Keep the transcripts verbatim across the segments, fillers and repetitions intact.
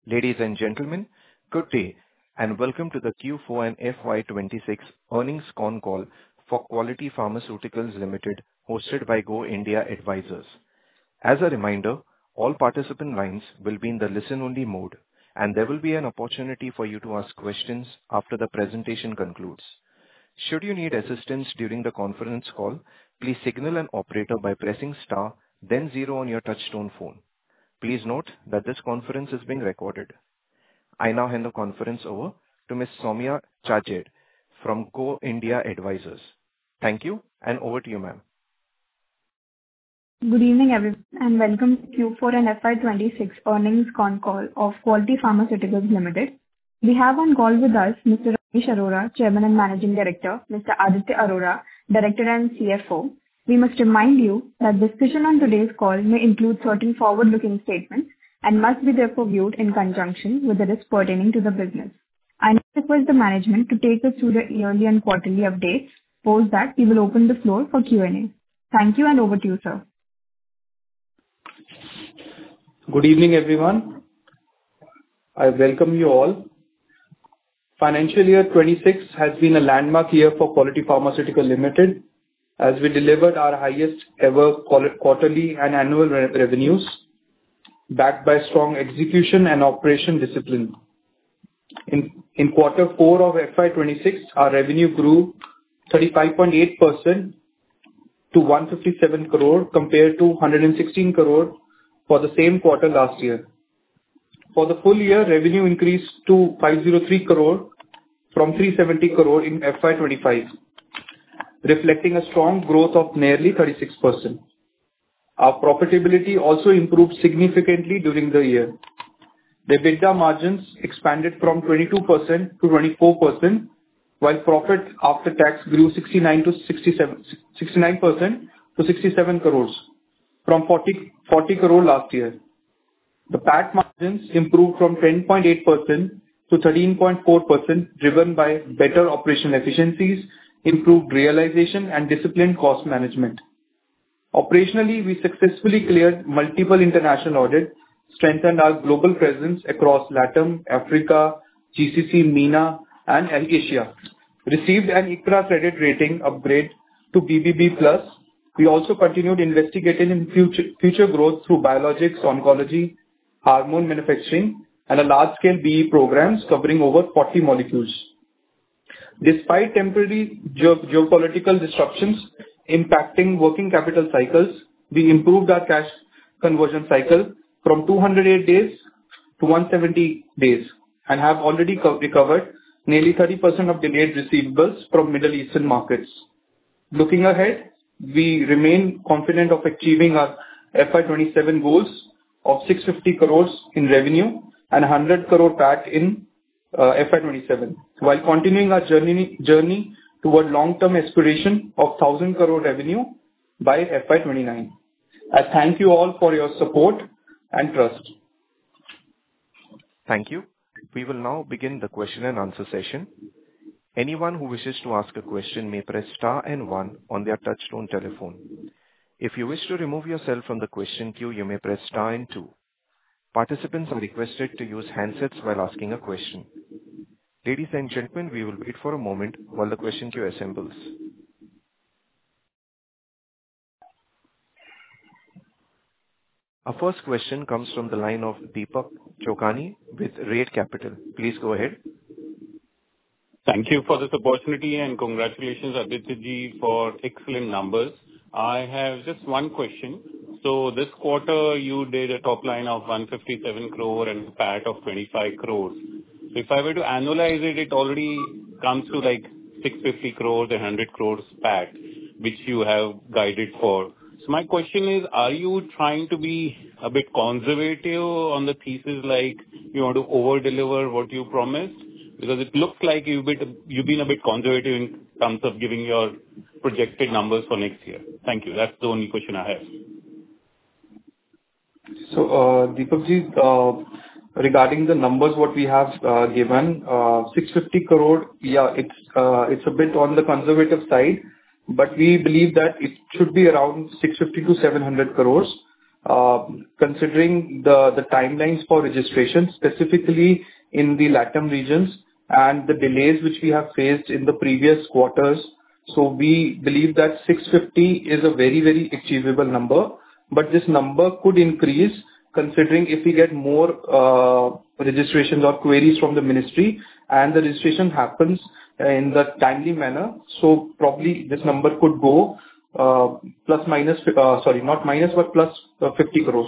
Ladies and gentlemen, good day, and welcome to the Q four and F Y twenty-six earnings con call for Quality Pharmaceuticals Limited, hosted by Go India Advisors. As a reminder, all participant lines will be in the listen-only mode, and there will be an opportunity for you to ask questions after the presentation concludes. Should you need assistance during the conference call, please signal an operator by pressing star, then zero on your touchtone phone. Please note that this conference is being recorded. I now hand the conference over to Miss Soumya Chajed from Go India Advisors. Thank you, and over to you, ma'am. Good evening, everyone, and welcome to Q four and F Y twenty-six earnings con call of Quality Pharmaceuticals Limited. We have on call with us Mister Ramesh Arora, Chairman and Managing Director, Mister Aditya Arora, Director and C F O. We must remind you that discussion on today's call may include certain forward-looking statements and must be therefore viewed in conjunction with the risks pertaining to the business. I now request the management to take us through the yearly and quarterly updates. Post that, we will open the floor for Q and A. Thank you, and over to you, sir. Good evening, everyone. I welcome you all. Financial year twenty-six has been a landmark year for Quality Pharmaceuticals Limited, as we delivered our highest ever quarterly and annual revenues, backed by strong execution and operation discipline. In, in quarter four of F Y twenty-six, our revenue grew thirty-five point eight percent to one hundred fifty-seven crore compared to one hundred sixteen crore for the same quarter last year. For the full year, revenue increased to five hundred three crore from three hundred seventy crore in F Y twenty-five, reflecting a strong growth of nearly thirty-six percent. Our profitability also improved significantly during the year. The EBITDA margins expanded from twenty-two percent to twenty-four percent, while profit after tax grew sixty-nine to sixty-seven, sixty-nine percent to sixty-seven crores from forty, forty crore last year. The P A T margins improved from ten point eight percent to thirteen point four percent, driven by better operational efficiencies, improved realization, and disciplined cost management. Operationally, we successfully cleared multiple international audits, strengthened our global presence across LATAM, Africa, G C C, MENA, and Asia. Received an ICRA credit rating upgrade to B B B plus. We also continued investigating in future, future growth through biologics, oncology, hormone manufacturing, and a large-scale B E programs covering over forty molecules. Despite temporary geo- geopolitical disruptions impacting working capital cycles, we improved our cash conversion cycle from two hundred eight days to one hundred seventy days and have already co- recovered nearly thirty percent of delayed receivables from Middle Eastern markets. Looking ahead, we remain confident of achieving our F Y twenty-seven goals of six hundred fifty crores in revenue and one hundred crore P A T in uh, F Y twenty-seven, while continuing our journey journey toward long-term aspiration of one thousand crore revenue by F Y twenty-nine. I thank you all for your support and trust. Thank you. We will now begin the question and answer session. Anyone who wishes to ask a question may press star and one on their touchtone telephone. If you wish to remove yourself from the question queue, you may press star and two. Participants are requested to use handsets while asking a question. Ladies and gentlemen, we will wait for a moment while the question queue assembles. Our first question comes from the line of Deepak Chokhani with Rate Capital. Please go ahead. Thank you for this opportunity, and congratulations, Aditya ji, for excellent numbers. I have just one question. So this quarter, you did a top line of one hundred fifty-seven crore and a P A T of twenty-five crores. So if I were to annualize it, it already comes to like six hundred fifty crores and one hundred crores P A T, which you have guided for. So my question is, are you trying to be a bit conservative on the thesis, like you want to over-deliver what you promised? Because it looks like you've been, you've been a bit conservative in terms of giving your projected numbers for next year. Thank you. That's the only question I have. So, uh, Deepak ji, uh, regarding the numbers what we have uh, given, uh, six hundred fifty crore, yeah, it's uh, it's a bit on the conservative side, but we believe that it should be around six hundred fifty to seven hundred crores. uh, considering the, the timelines for registration, specifically in the LATAM regions and the delays which we have faced in the previous quarters. So we believe that six fifty is a very, very achievable number, but this number could increase considering if we get more uh, registrations or queries from the ministry and the registration happens in the timely manner. So probably this number could go uh, plus minus, uh, sorry, not minus, but plus uh, fifty crores.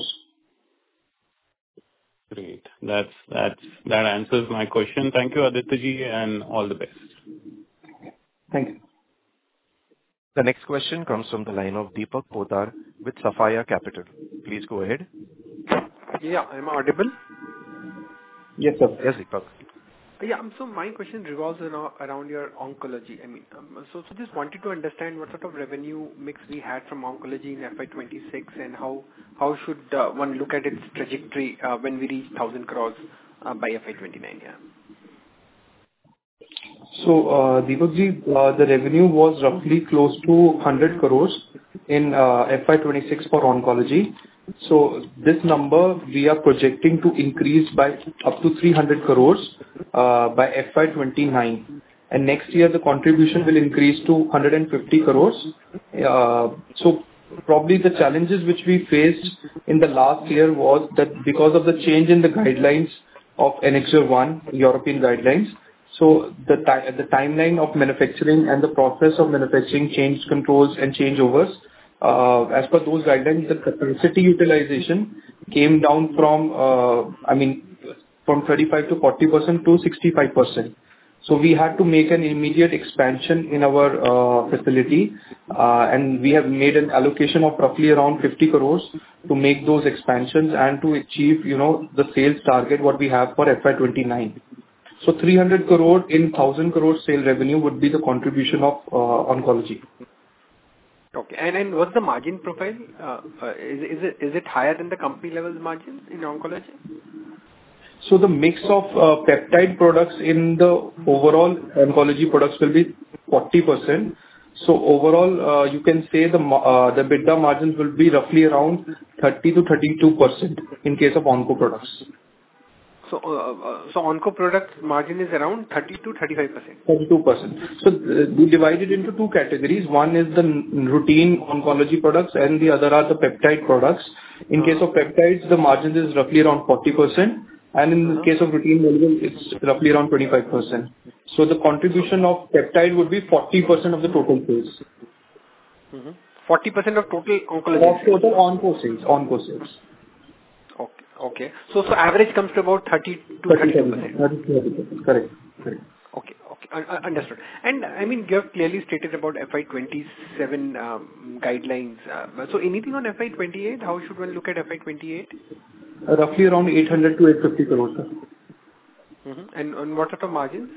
Great. That's, that's, that answers my question. Thank you, Aditya ji, and all the best. Thank you. The next question comes from the line of Deepak Poddar with Sapphire Capital. Please go ahead. Yeah, I'm audible. Yes, sir. Yes, Deepak. Yeah, um, so my question revolves around, around your oncology. I mean, um, so so just wanted to understand what sort of revenue mix we had from oncology in F Y twenty-six and how how should uh, one look at its trajectory uh, when we reach one thousand crores uh, by F Y twenty-nine. Yeah. So, uh, Deepak ji, uh, the revenue was roughly close to one hundred crores in uh, F Y twenty-six for oncology. So this number we are projecting to increase by up to three hundred crores uh, by F Y twenty-nine. And next year the contribution will increase to one hundred fifty crores. Uh, so probably the challenges which we faced in the last year was that because of the change in the guidelines of Annexure one, European guidelines, so the, ti- the timeline of manufacturing and the process of manufacturing change controls and changeovers, uh, as per those guidelines, the capacity utilization came down from, uh, I mean, from thirty-five to forty percent to sixty-five percent. So we had to make an immediate expansion in our uh, facility, uh, and we have made an allocation of roughly around fifty crores to make those expansions and to achieve, you know, the sales target what we have for F Y twenty-nine. So three hundred crore in one thousand crore sale revenue would be the contribution of uh, oncology. Okay. And and what's the margin profile? Uh, uh, is is it is it higher than the company level margin in oncology? So the mix of uh, peptide products in the overall oncology products will be forty percent. So overall, uh, you can say the ma- uh, the EBITDA margins will be roughly around thirty to thirty-two percent in case of onco products. So uh, uh, so onco product margin is around thirty to thirty-five percent. thirty-two percent. So uh, we divide it into two categories. One is the n- routine oncology products and the other are the peptide products. In case of peptides, the margin is roughly around forty percent. And in the case of routine molecule, it's roughly around twenty-five percent. So the contribution of peptide would be forty percent of the total sales. Mm-hmm. forty percent of total oncology Of sales. total onco sales. Onco sales. Okay. Okay. So so average comes to about thirty to thirty-two percent. thirty-two percent. Correct. Correct. Okay. Okay. Un- un- Understood. And I mean, you have clearly stated about F Y twenty-seven um, guidelines. Uh, So anything on F Y twenty-eight? How should one look at F Y twenty-eight? Uh, roughly around eight hundred to eight hundred fifty crores, sir. Mm-hmm. And and what sort of margins?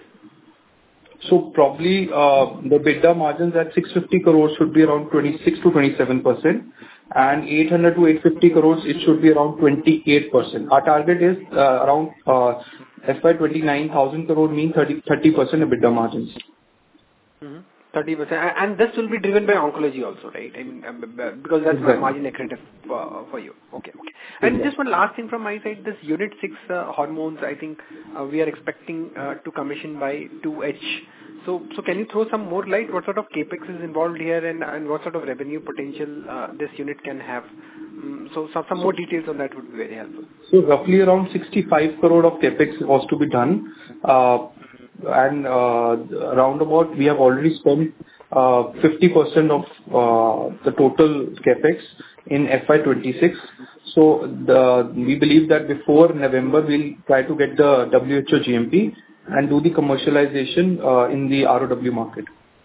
So probably, uh the EBITDA margins at six hundred fifty crores should be around twenty-six to twenty-seven percent, and eight hundred to eight hundred fifty crores, it should be around twenty-eight percent. Our target is uh around uh F Y twenty-nine, one thousand crore mean thirty percent EBITDA margins. Mm-hmm. thirty percent. A- And this will be driven by oncology also, right? I mean, um, b- b- because that's Exactly. margin accretive uh, for you. Okay. Okay. And Exactly. just one last thing from my side, this Unit six uh, hormones, I think uh, we are expecting uh, to commission by two H. So so can you throw some more light? What sort of CapEx is involved here and and what sort of revenue potential uh, this unit can have? Mm, So some some more details on that would be very helpful. So roughly around sixty-five crore of CapEx was to be done. Uh And uh roundabout, we have already spent uh fifty percent of uh the total CapEx in F Y twenty-six. So the we believe that before November, we'll try to get the W H O G M P and do the commercialization uh in the R O W market.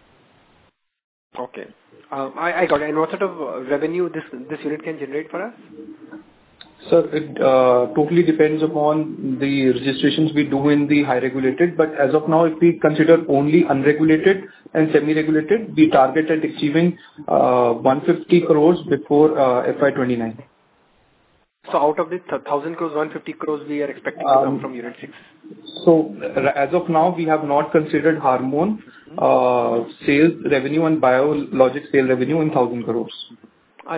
Okay. Uh, I I got it. And what sort of uh, revenue this this unit can generate for us? Sir, it uh, totally depends upon the registrations we do in the high regulated, but as of now, if we consider only unregulated and semi-regulated, we target at achieving uh, one hundred fifty crores before uh, F Y twenty-nine. So out of this one thousand crores, one hundred fifty crores we are expecting to come Um, from Unit six. So r- as of now, we have not considered hormone uh, sales revenue and biologic sale revenue in one thousand crores. Acha.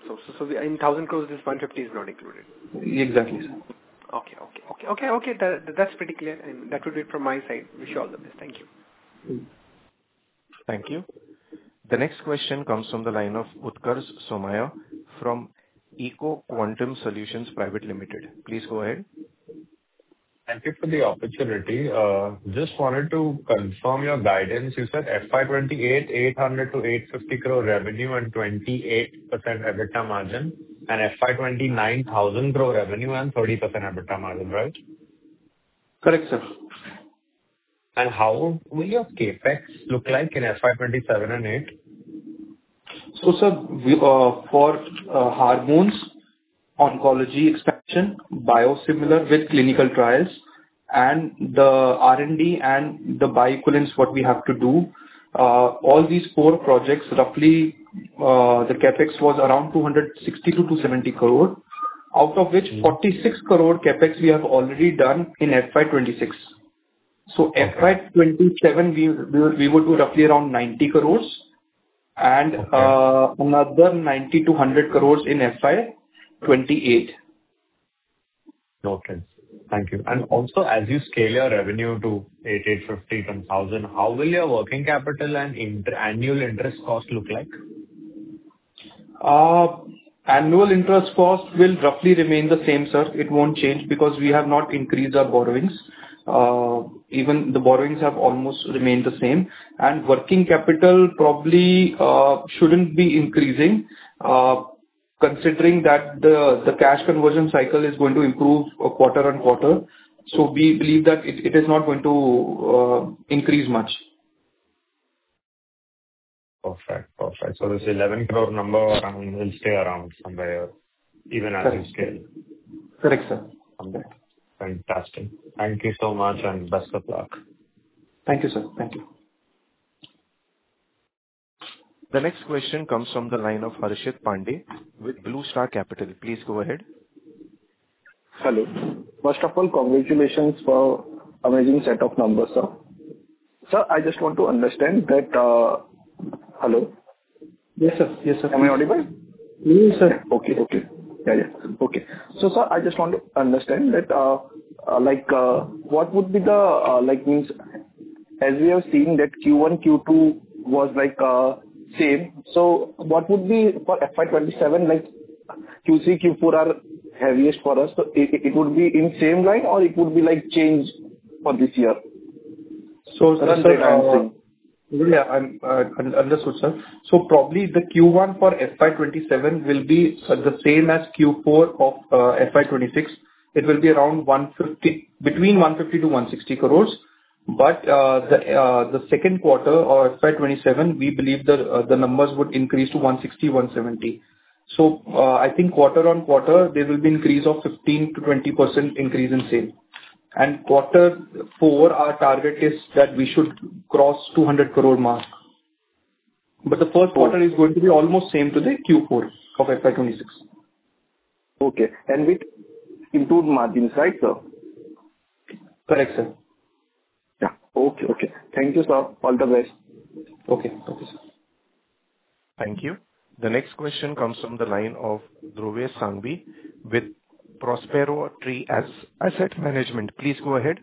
So so, so we- in one thousand crores, this one fifty is not included. Exactly, sir. Okay. Okay. Okay. Okay. Okay. That, that's pretty clear. And that would be it from my side. Wish you all the best. Thank you. Thank you. The next question comes from the line of Utkarsh Somaiya from Eco Quantum Solutions Private Limited. Please go ahead. Thank you for the opportunity. Uh, Just wanted to confirm your guidance. You said F Y twenty-eight, eight hundred to eight fifty crore revenue and twenty-eight percent EBITDA margin, and F Y twenty-nine, one thousand crore revenue and thirty percent EBITDA margin, right? Correct, sir. And how will your CapEx look like in F Y twenty-seven and eight? So, sir, we, uh, for uh, hormones, oncology expansion, biosimilar with clinical trials, and the R and D and the bioequivalence, what we have to do, uh, all these four projects, roughly, uh, the CapEx was around two hundred sixty to two hundred seventy crore, out of which forty-six crore CapEx we have already done in F Y twenty-six. So Okay. F Y twenty-seven, we we we would do roughly around ninety crores, and Okay. uh, another ninety to one hundred crores in F Y twenty-eight. Noted. Thank you. And also, as you scale your revenue to eight, eight fifty, one thousand, how will your working capital and inter- annual interest cost look like? Uh, Annual interest cost will roughly remain the same, sir. It won't change because we have not increased our borrowings. Uh, Even the borrowings have almost remained the same. And working capital probably uh, shouldn't be increasing, uh, considering that the the cash conversion cycle is going to improve uh, quarter on quarter. So we believe that it it is not going to uh, increase much. Perfect. Perfect. So this eleven crore number around will stay around somewhere even as you Correct. scale. Correct, sir. Somewhere. Fantastic. Thank you so much and best of luck. Thank you, sir. Thank you. The next question comes from the line of Harshit Pandey with Blue Star Capital. Please go ahead. Hello. First of all, congratulations for amazing set of numbers, sir. Sir, I just want to understand that. uh Hello? Yes, sir. Yes, sir. Am I audible? Yes, sir. Okay. Okay. Yeah, yeah. Okay. So, sir, I just want to understand that, uh uh like, uh what would be the, uh like, means, as we have seen that Q one, Q two was like, uh same. So what would be for F Y twenty-seven, like, Q three, Q four are heaviest for us, so it it would be in same line or it would be like change for this year? So, Run sir, rate I'm uh, saying. yeah, I'm uh, un- understood, sir. So probably the Q one for F Y twenty-seven will be uh, the same as Q four of uh, F Y twenty-six. It will be around one fifty, between one fifty to one sixty crores. But uh, the uh, the second quarter of F Y twenty-seven, we believe the uh, the numbers would increase to one sixty, one seventy. So, uh, I think quarter on quarter, there will be increase of fifteen to twenty percent increase in sale. And quarter four, our target is that we should cross two hundred crore mark. But the first quarter is going to be almost same to the Q four of F Y twenty-six. Okay. And with improved margins, right, sir? Correct, sir. Yeah. Okay. Okay. Thank you, sir. All the best. Okay. Okay, sir. Thank you. The next question comes from the line of Dhruvesh Sanghvi with Prospero Tree As- Asset Management. Please go ahead.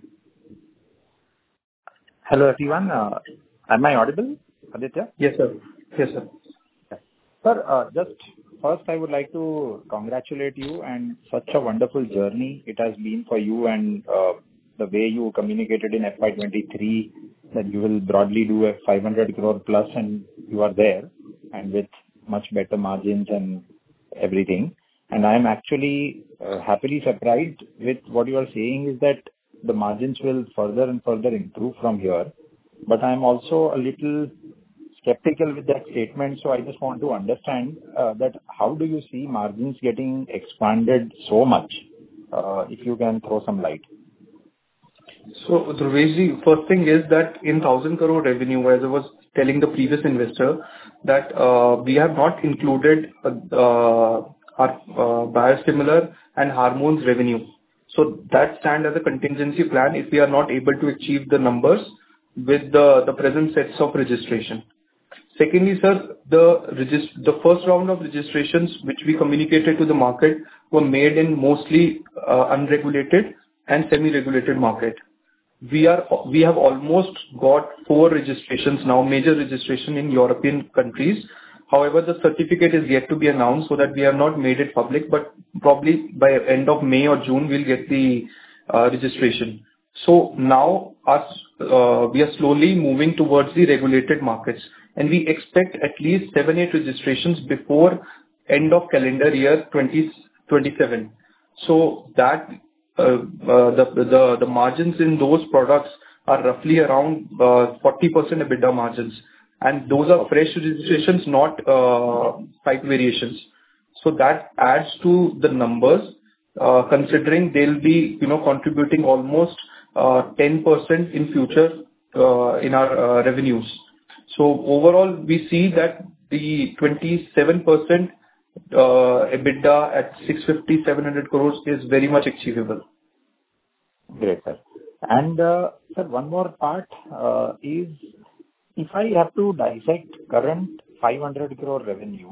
Hello, everyone. Uh, Am I audible, Aditya? Yes, sir. Yes, sir. Sir, uh, just first, I would like to congratulate you and such a wonderful journey it has been for you, and uh, the way you communicated in F Y twenty-three that you will broadly do a five hundred crore plus, and you are there, and with much better margins and everything. And I am actually uh, happily surprised with what you are saying is that the margins will further and further improve from here. But I am also a little skeptical with that statement. So I just want to understand uh, that how do you see margins getting expanded so much? Uh, if you can throw some light. So, Dhruvesh, first thing is that in one thousand crore revenue, as I was telling the previous investor, that uh, we have not included uh, uh, our uh, biosimilar and hormones revenue. So that stand as a contingency plan if we are not able to achieve the numbers with the, the present sets of registration. Secondly, sir, the regis- the first round of registrations which we communicated to the market were made in mostly uh, unregulated and semi-regulated market. We are we have almost got four registrations now, major registration in European countries. However, the certificate is yet to be announced, so that we have not made it public, but probably by end of May or June, we'll get the uh, registration. So now us, uh, we are slowly moving towards the regulated markets, and we expect at least seven, eight registrations before end of calendar year twenty twenty-seven. So that uh, uh, the the the margins in those products are roughly around uh, forty percent EBITDA margins, and those are fresh registrations, not uh, site variations. So that adds to the numbers, uh, considering they'll be, you know, contributing almost uh, ten percent in future uh, in our uh, revenues. So overall, we see that the twenty-seven percent uh, EBITDA at six fifty, seven hundred crores is very much achievable. Great, sir. And, uh, sir, one more part uh, is, if I have to dissect current five hundred crore revenue,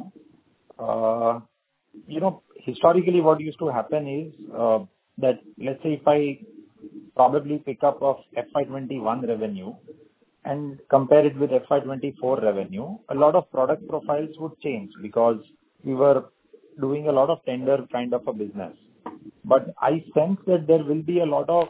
uh, you know, historically what used to happen is uh, that, let's say if I probably pick up of F Y twenty-one revenue and compare it with F Y twenty-four revenue, a lot of product profiles would change because we were doing a lot of tender kind of a business. But I sense that there will be a lot of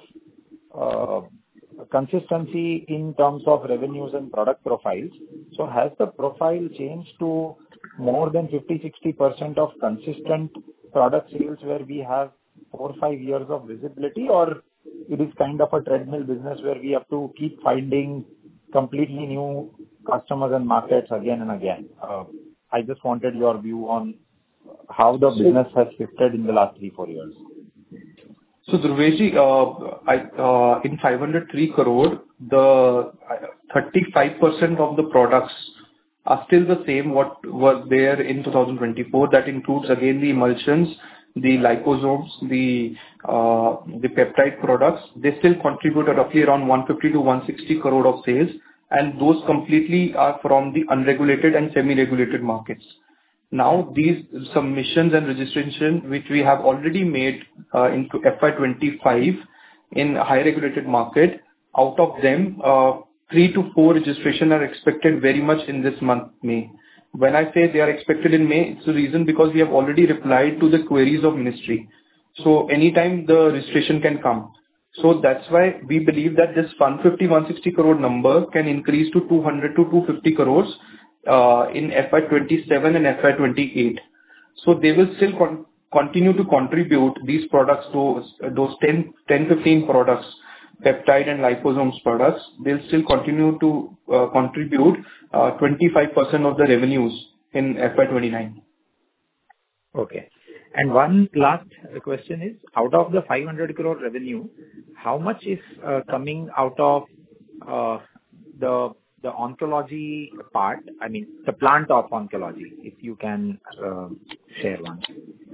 uh, consistency in terms of revenues and product profiles. So has the profile changed to more than fifty to sixty percent of consistent product sales where we have four or five years of visibility, or it is kind of a treadmill business where we have to keep finding completely new customers and markets again and again? Uh, I just wanted your view on how the business has shifted in the last three, four years. So Dhruvesh, uh, I, uh, in five hundred three crore, the thirty-five percent of the products are still the same what was there in two thousand twenty-four. That includes again the emulsions, the liposomes, the uh, the peptide products. They still contribute roughly around one fifty to one sixty crore of sales, and those completely are from the unregulated and semi-regulated markets. Now, these submissions and registration, which we have already made uh, into F Y twenty-five in high regulated market, out of them, uh, three to four registration are expected very much in this month, May. When I say they are expected in May, it's the reason because we have already replied to the queries of ministry. So anytime the registration can come. So that's why we believe that this one fifty to one sixty crore number can increase to two hundred to two fifty crores uh, in F Y twenty-seven and F Y twenty-eight. So they will still con- continue to contribute these products, those, those ten, ten, fifteen products, peptide and liposomes products. They'll still continue to uh, contribute uh, twenty-five percent of the revenues in F Y twenty-nine. Okay. And one last question is, out of the five hundred crore revenue, how much is uh, coming out of uh, the the oncology part? I mean, the plant of oncology, if you can uh, share one.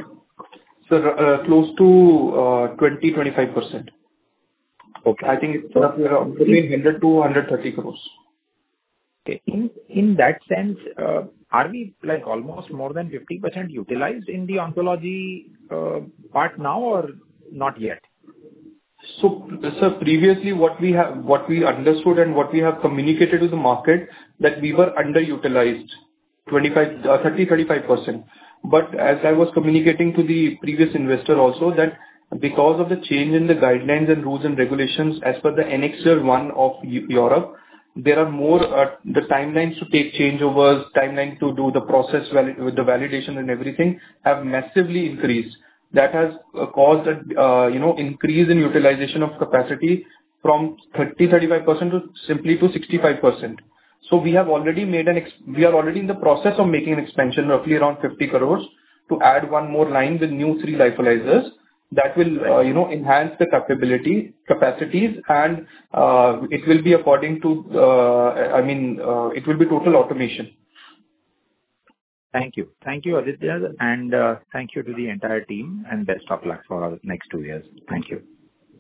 So uh, close to uh, twenty to twenty-five percent. Okay. I think it's roughly around between one hundred to one hundred thirty crores. Okay. In in that sense, uh, are we like almost more than fifty percent utilized in the oncology uh, part now, or not yet? So, sir, previously what we have, what we understood and what we have communicated to the market, that we were underutilized, twenty-five, uh, thirty, thirty-five percent. But as I was communicating to the previous investor also, that because of the change in the guidelines and rules and regulations as per the Annex one of Europe, there are more uh, the timelines to take changeovers, timeline to do the process valid- with the validation and everything have massively increased. That has uh, caused a uh, you know increase in utilization of capacity from thirty to thirty-five percent to simply to sixty-five percent. So we have already made an ex- we are already in the process of making an expansion roughly around fifty crores to add one more line with new three lyophilizers. That will, uh, you know, enhance the capability, capacities, and uh, it will be according to, uh, I mean, uh, it will be total automation. Thank you. Thank you, Aditya, and uh, thank you to the entire team, and best of luck for our next two years. Thank you.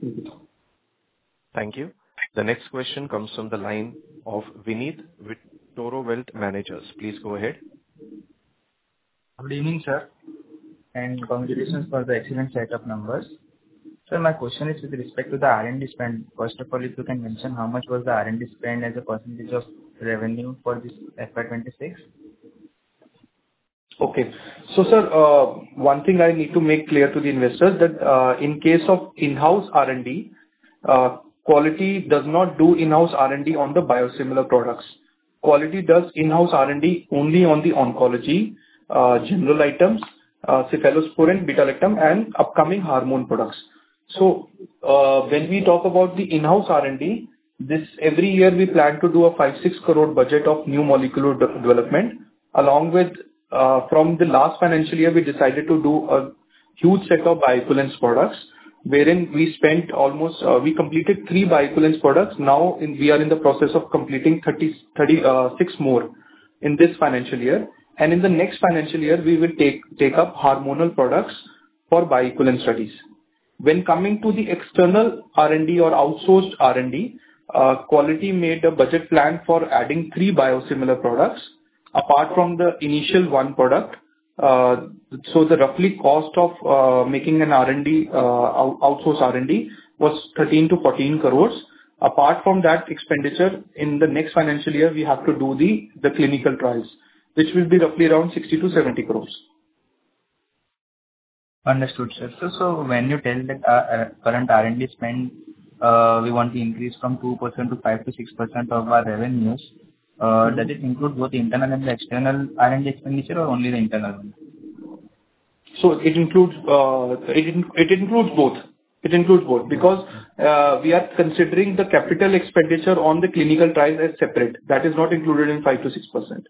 Thank you. The next question comes from the line of Vineet with Toro Wealth Managers. Please go ahead. Good evening, sir, and congratulations for the excellent set of numbers. Sir, my question is with respect to the R and D spend. First of all, if you can mention how much was the R and D spend as a percentage of revenue for this F Y twenty-six? Okay. So, sir, uh, one thing I need to make clear to the investors that uh, in case of in-house R and D, uh, Quality does not do in-house R and D on the biosimilar products. Quality does in-house R and D only on the oncology, uh, general items, uh, cephalosporin, beta-lactam, and upcoming hormone products. So, uh, when we talk about the in-house R and D, this every year we plan to do a five six crore budget of new molecular de- development. Along with uh, from the last financial year, we decided to do a huge set of bioequivalence products, wherein we spent almost uh, we completed three bioequivalence products. Now in, we are in the process of completing thirty, thirty-six more in this financial year, and in the next financial year we will take take up hormonal products for bioequivalence studies. When coming to the external R and D or outsourced R and D, uh, Quality made a budget plan for adding three biosimilar products apart from the initial one product. Uh, so the roughly cost of uh, making an R and D, uh, out- outsourced R and D was thirteen to fourteen crores. Apart from that expenditure, in the next financial year, we have to do the, the clinical trials, which will be roughly around sixty to seventy crores. Understood, sir. So, so when you tell that uh, uh, current R and D spend, uh, we want to increase from two percent to five to six percent of our revenues, uh, does it include both internal and the external R and D expenditure or only the internal one? So it includes uh, it in- it includes both. It includes both because uh, we are considering the capital expenditure on the clinical trials as separate. That is not included in five to six percent.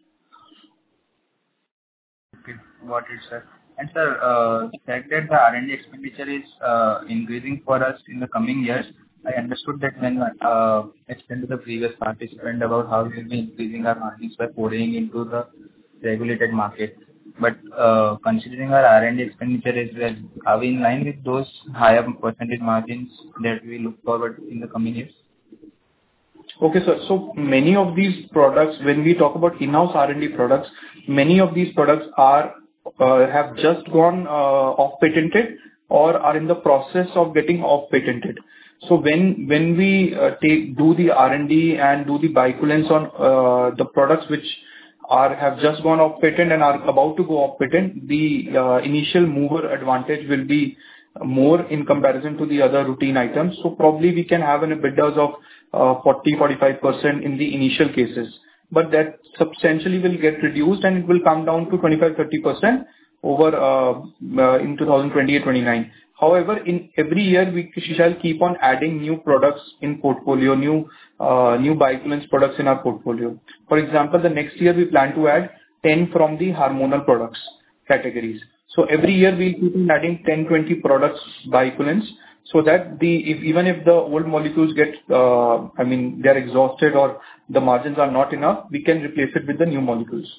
Okay, got it, sir. And sir, uh, the fact that the R and D expenditure is uh, increasing for us in the coming years, I understood that when uh, explained to the previous participant about how we will be increasing our margins by pouring into the regulated market. But uh, considering our R and D expenditure as well, are we in line with those higher percentage margins that we look forward in the coming years? Okay, sir. So many of these products, when we talk about in-house R and D products, many of these products are uh, have just gone uh, off-patented or are in the process of getting off-patented. So when when we uh, take do the R and D and do the bioequivalence on uh, the products which are have just gone off patent and are about to go off patent, the uh, initial mover advantage will be more in comparison to the other routine items. So probably we can have an EBITDA of uh, forty to forty-five percent in the initial cases, but that substantially will get reduced and it will come down to twenty-five to thirty percent over uh, uh, in twenty twenty-eight twenty-nine. However, in every year we shall keep on adding new products in portfolio, new uh, new bioequivalence products in our portfolio. For example, the next year we plan to add ten from the hormonal products categories. So every year we'll keep on adding ten to twenty products bioequivalence, so that the if, even if the old molecules get, uh, I mean, they're exhausted or the margins are not enough, we can replace it with the new molecules.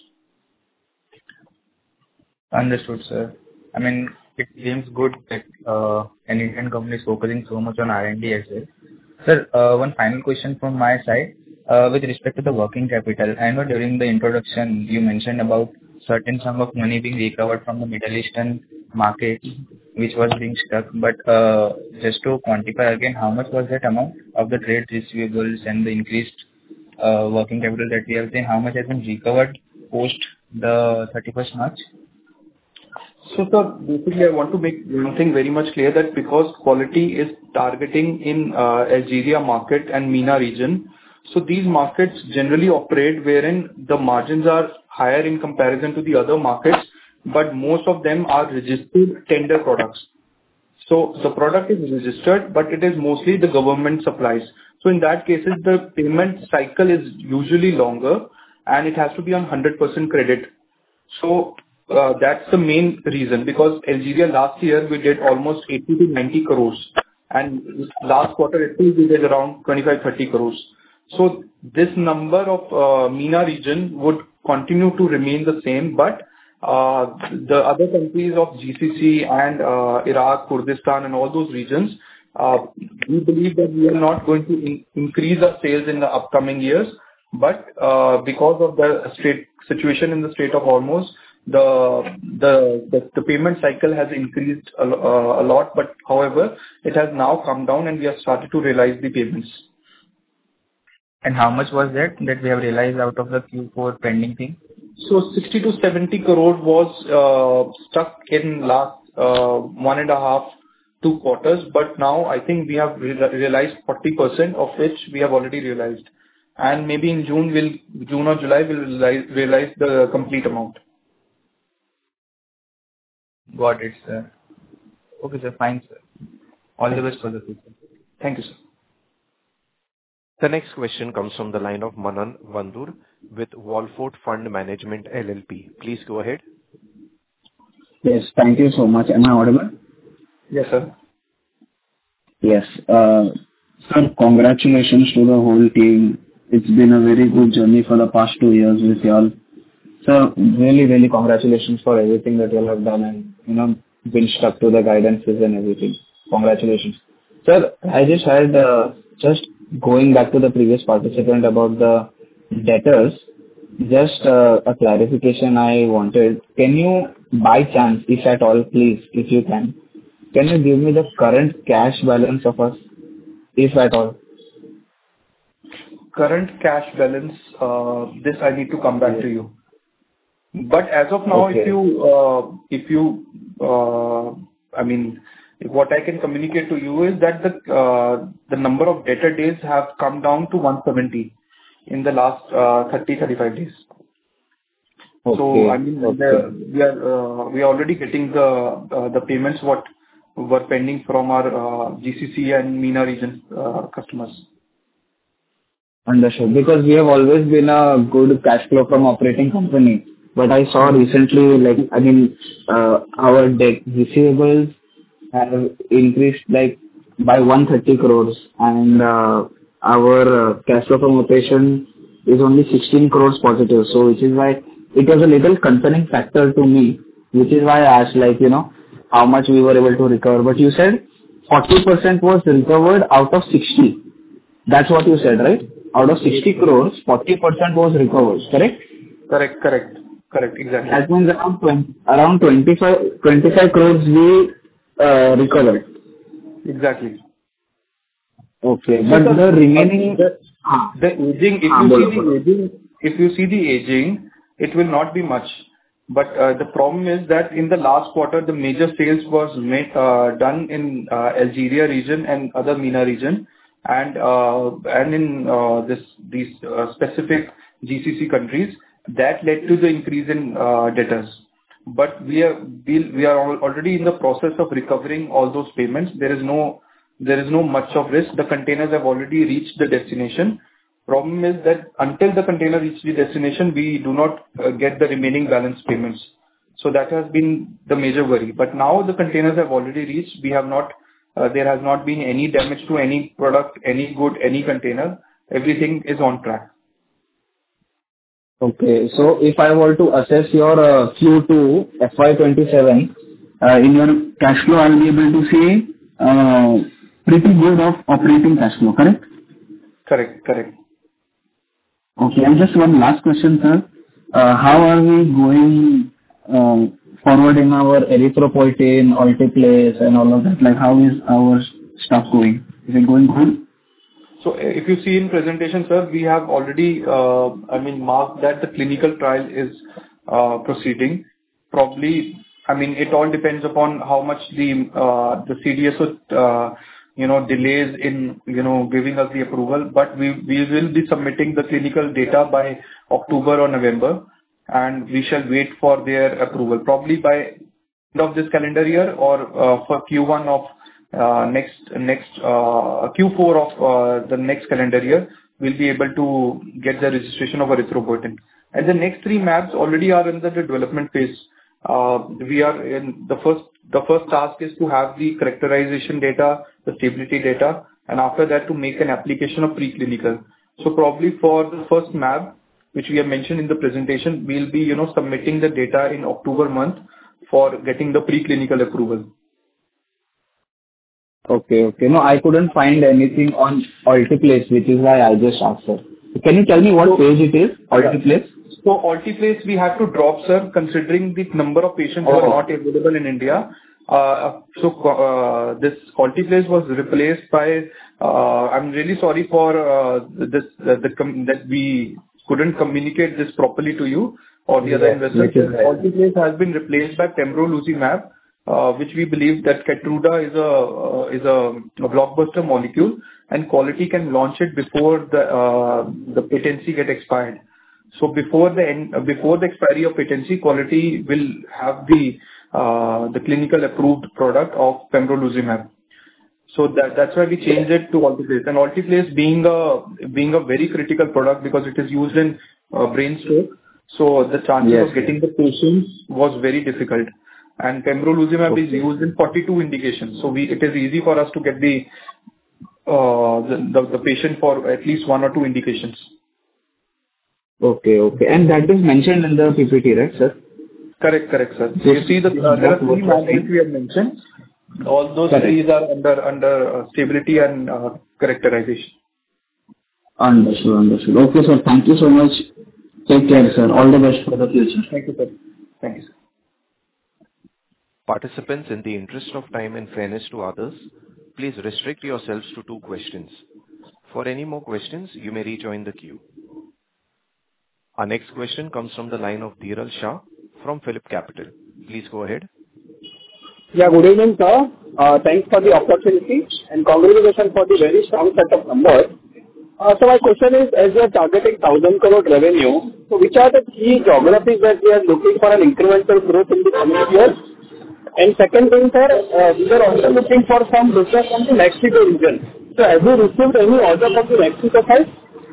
Understood, sir. I mean, it seems good that uh, an Indian company is focusing so much on R and D as well. Sir, uh, one final question from my side. Uh, with respect to the working capital, I know during the introduction you mentioned about certain sum of money being recovered from the Middle Eastern market, which was being stuck. But uh, just to quantify again, how much was that amount of the trade receivables and the increased uh, working capital that we have seen? How much has been recovered post the thirty-first March? So, sir, basically, I want to make one thing very much clear that because Quality is targeting in uh, Algeria market and MENA region, so these markets generally operate wherein the margins are higher in comparison to the other markets, but most of them are registered tender products. So the product is registered, but it is mostly the government supplies. So in that cases, the payment cycle is usually longer and it has to be on one hundred percent credit. So uh, that's the main reason, because Algeria last year we did almost eighty to ninety crores and last quarter itself we did around twenty-five to thirty crores. So this number of uh, MENA region would continue to remain the same, but uh, the other countries of G C C and uh, Iraq, Kurdistan and all those regions, uh, we believe that we are not going to in- increase our sales in the upcoming years. But uh, because of the state situation in the Strait of Hormuz, the the the, the payment cycle has increased a, uh, a lot. But however, it has now come down, and we have started to realize the payments. And how much was that that we have realized out of the Q four pending thing? So sixty to seventy crore was uh, stuck in last uh, one and a half, two quarters, but now I think we have re- realized forty percent, of which we have already realized. And maybe in June, we'll, June or July, we'll realize, realize the complete amount. Got it, sir. Okay, sir. Fine, sir. All the best for the future. Thank you, sir. The next question comes from the line of Manan Vandur with Wallfort Fund Management L L P. Please go ahead. Yes, thank you so much. Am I audible? Yes, sir. Yes. Uh, sir, congratulations to the whole team. It's been a very good journey for the past two years with y'all. So really, really congratulations for everything that y'all have done and, you know, been stuck to the guidances and everything. Congratulations. Sir, I just had, uh, just going back to the previous participant about the debtors, just uh, a clarification I wanted. Can you, by chance, if at all, please, if you can, can you give me the current cash balance of us, if at all? Current cash balance, uh, this I need to come back yes. to you. But as of now, okay. if you, uh, if you, uh, I mean, what I can communicate to you is that the uh, the number of debtor days have come down to one seventy in the last uh, thirty to thirty-five days. Okay. So I mean, okay. we are uh, we are already getting the uh, the payments what were pending from our uh, G C C and MENA region uh, customers. Understood. Because we have always been a good cash flow from operating company. But I saw recently, like, I mean, uh, our debt receivables have increased like by one hundred thirty crores and uh, our uh, cash flow from operation is only sixteen crores positive. So which is why it was a little concerning factor to me, which is why I asked, like, you know, how much we were able to recover. But you said forty percent was recovered out of sixty. That's what you said, right? Out of sixty crores, forty percent was recovered, correct? Correct, correct, correct, exactly. That means around twenty, around twenty-five, twenty-five crores we uh, recovered. Exactly. Okay, but so the, the remaining the, the aging, if you see the aging, if you see the aging, it will not be much. But uh, the problem is that in the last quarter, the major sales was made uh, done in uh, Algeria region and other MENA region, and uh, and in uh, this these uh, specific G C C countries. That led to the increase in uh, debtors. But we are we, we are already in the process of recovering all those payments. There is no there is no much of risk. The containers have already reached the destination. Problem is that until the container reaches the destination, we do not uh, get the remaining balance payments. So that has been the major worry. But now the containers have already reached. We have not. Uh, there has not been any damage to any product, any good, any container. Everything is on track. Okay. So if I were to assess your uh, Q two F Y twenty-seven, uh, in your cash flow, I'll be able to see uh, pretty good of operating cash flow, correct? Correct, correct. Okay. And just one last question, sir. Uh, how are we going uh, forward in our erythropoietin, Altiplase and all of that? Like, how is our stuff going? Is it going good? So if you see in presentation, sir, we have already, uh, I mean, marked that the clinical trial is uh, proceeding. Probably, I mean, it all depends upon how much the uh, the C D S O, uh, you know, delays in, you know, giving us the approval. But we we will be submitting the clinical data by October or November, and we shall wait for their approval. Probably by end of this calendar year or uh, for Q one of Uh, next next uh, Q four of uh, the next calendar year, we'll be able to get the registration of erythropoietin. And the next three maps already are in the development phase. Uh, we are in the first. The first task is to have the characterization data, the stability data, and after that to make an application of preclinical. So probably for the first map, which we have mentioned in the presentation, we'll be you know submitting the data in October month for getting the preclinical approval. Okay, okay. No, I couldn't find anything on Altiplase, which is why I just asked, sir. Can you tell me what So- phase it is, Yeah. Altiplase? So Altiplase, we have to drop, sir, considering the number of patients who are Oh. not available in India. Uh, So, uh, this Altiplase was replaced by... uh, I'm really sorry for uh, this, uh, the com- that we couldn't communicate this properly to you or the other Yes, investors. which is right. Altiplase has been replaced by Pembrolizumab, uh, which we believe that Keytruda is a uh, is a a blockbuster molecule, and quality can launch it before the uh, the patency get expired. So before the end, uh, before the expiry of patency, quality will have the uh, the clinical approved product of Pembrolizumab. So that that's why we changed it to Altiplase. And Altiplase being a being a very critical product because it is used in uh, brain stroke, so the chances Yes, of getting the patients was very difficult. And Pembrolizumab is Okay. used in forty-two indications, so we it is easy for us to get the uh, the, the the patient for at least one or two indications. Okay, okay. And that is mentioned in the P P T, right, sir? Correct, correct, sir. So This- you see, the this uh, is there are what three was magnets saying. we have mentioned. All those Correct. three are under under uh, stability and uh, characterization. Understood, understood. Okay, sir. Thank you so much. Take care, sir. All the best for the future. Thank you, sir. Thank you, sir. Participants, in the interest of time and fairness to others, please restrict yourselves to two questions. For any more questions, you may rejoin the queue. Our next question comes from the line of Dhiral Shah from PhillipCapital. Please go ahead. Yeah, good evening, sir. Uh, Thanks for the opportunity, and congratulations for the very strong set of numbers. Uh, So my question is, as we are targeting one thousand crore revenue, so which are the key geographies that we are looking for an incremental growth in the coming years? And second thing, sir, uh, we are also looking for some business from the Mexico region. So have you received any order from the Mexico side?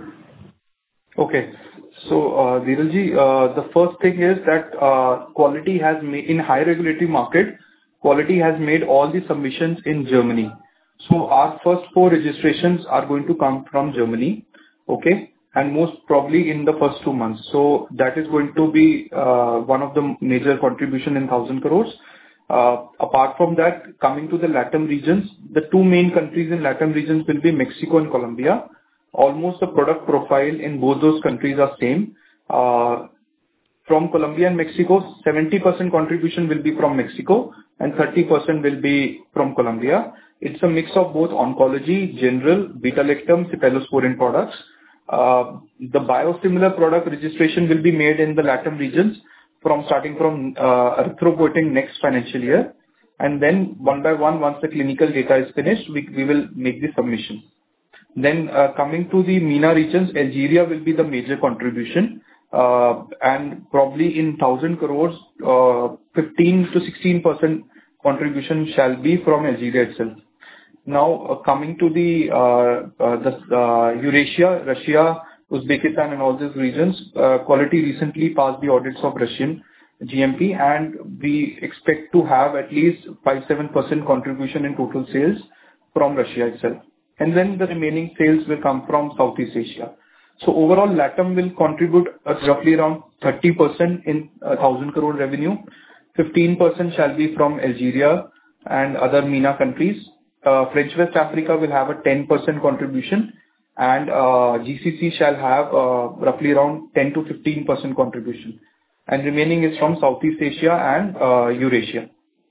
Okay. So, uh, Dhiralji, uh, the first thing is that uh, quality has made in high regulatory market, quality has made all the submissions in Germany. So our first four registrations are going to come from Germany, okay? And most probably in the first two months. So that is going to be uh, one of the major contribution in one thousand crores. Uh, Apart from that, coming to the LATAM regions, the two main countries in LATAM regions will be Mexico and Colombia. Almost the product profile in both those countries are same. Uh, From Colombia and Mexico, seventy percent contribution will be from Mexico and thirty percent will be from Colombia. It's a mix of both oncology, general, beta-lactam, cephalosporin products. Uh, The biosimilar product registration will be made in the LATAM regions from starting from uh, erythropoietin next financial year. And then one by one, once the clinical data is finished, we we will make the submission. Then, uh, coming to the MENA regions, Algeria will be the major contribution, uh, and probably in one thousand crores, uh, fifteen to sixteen percent contribution shall be from Algeria itself. Now, uh, coming to the uh, uh, the uh, Eurasia, Russia, Uzbekistan, and all these regions, uh, quality recently passed the audits of Russian G M P, and we expect to have at least five to seven percent contribution in total sales from Russia itself. And then the remaining sales will come from Southeast Asia. So overall, LATAM will contribute uh, roughly around thirty percent in uh, one thousand crore revenue. fifteen percent shall be from Algeria and other MENA countries. Uh, French West Africa will have a ten percent contribution, and uh, G C C shall have uh, roughly around ten to fifteen percent contribution. And remaining is from Southeast Asia and uh, Eurasia.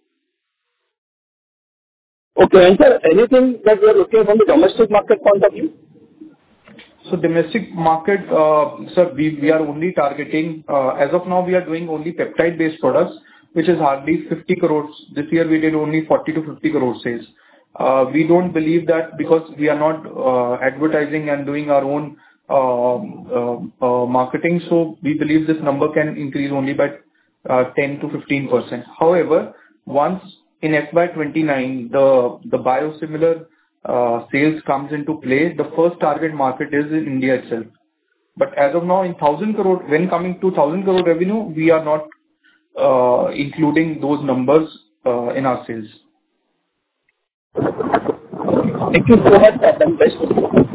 Okay, and sir, anything that we are looking from the domestic market point of view? So domestic market, uh, sir, we we are only targeting, uh, as of now, we are doing only peptide-based products, which is hardly fifty crores. This year, we did only forty to fifty crore sales. Uh, We don't believe that because we are not uh, advertising and doing our own uh, uh, uh, marketing, so we believe this number can increase only by uh, ten to fifteen percent. However, once in F Y twenty-nine, the the biosimilar uh, sales comes into play, the first target market is in India itself. But as of now, in one thousand crore, when coming to one thousand crore revenue, we are not uh, including those numbers uh, in our sales. Thank you so much, sir. And best.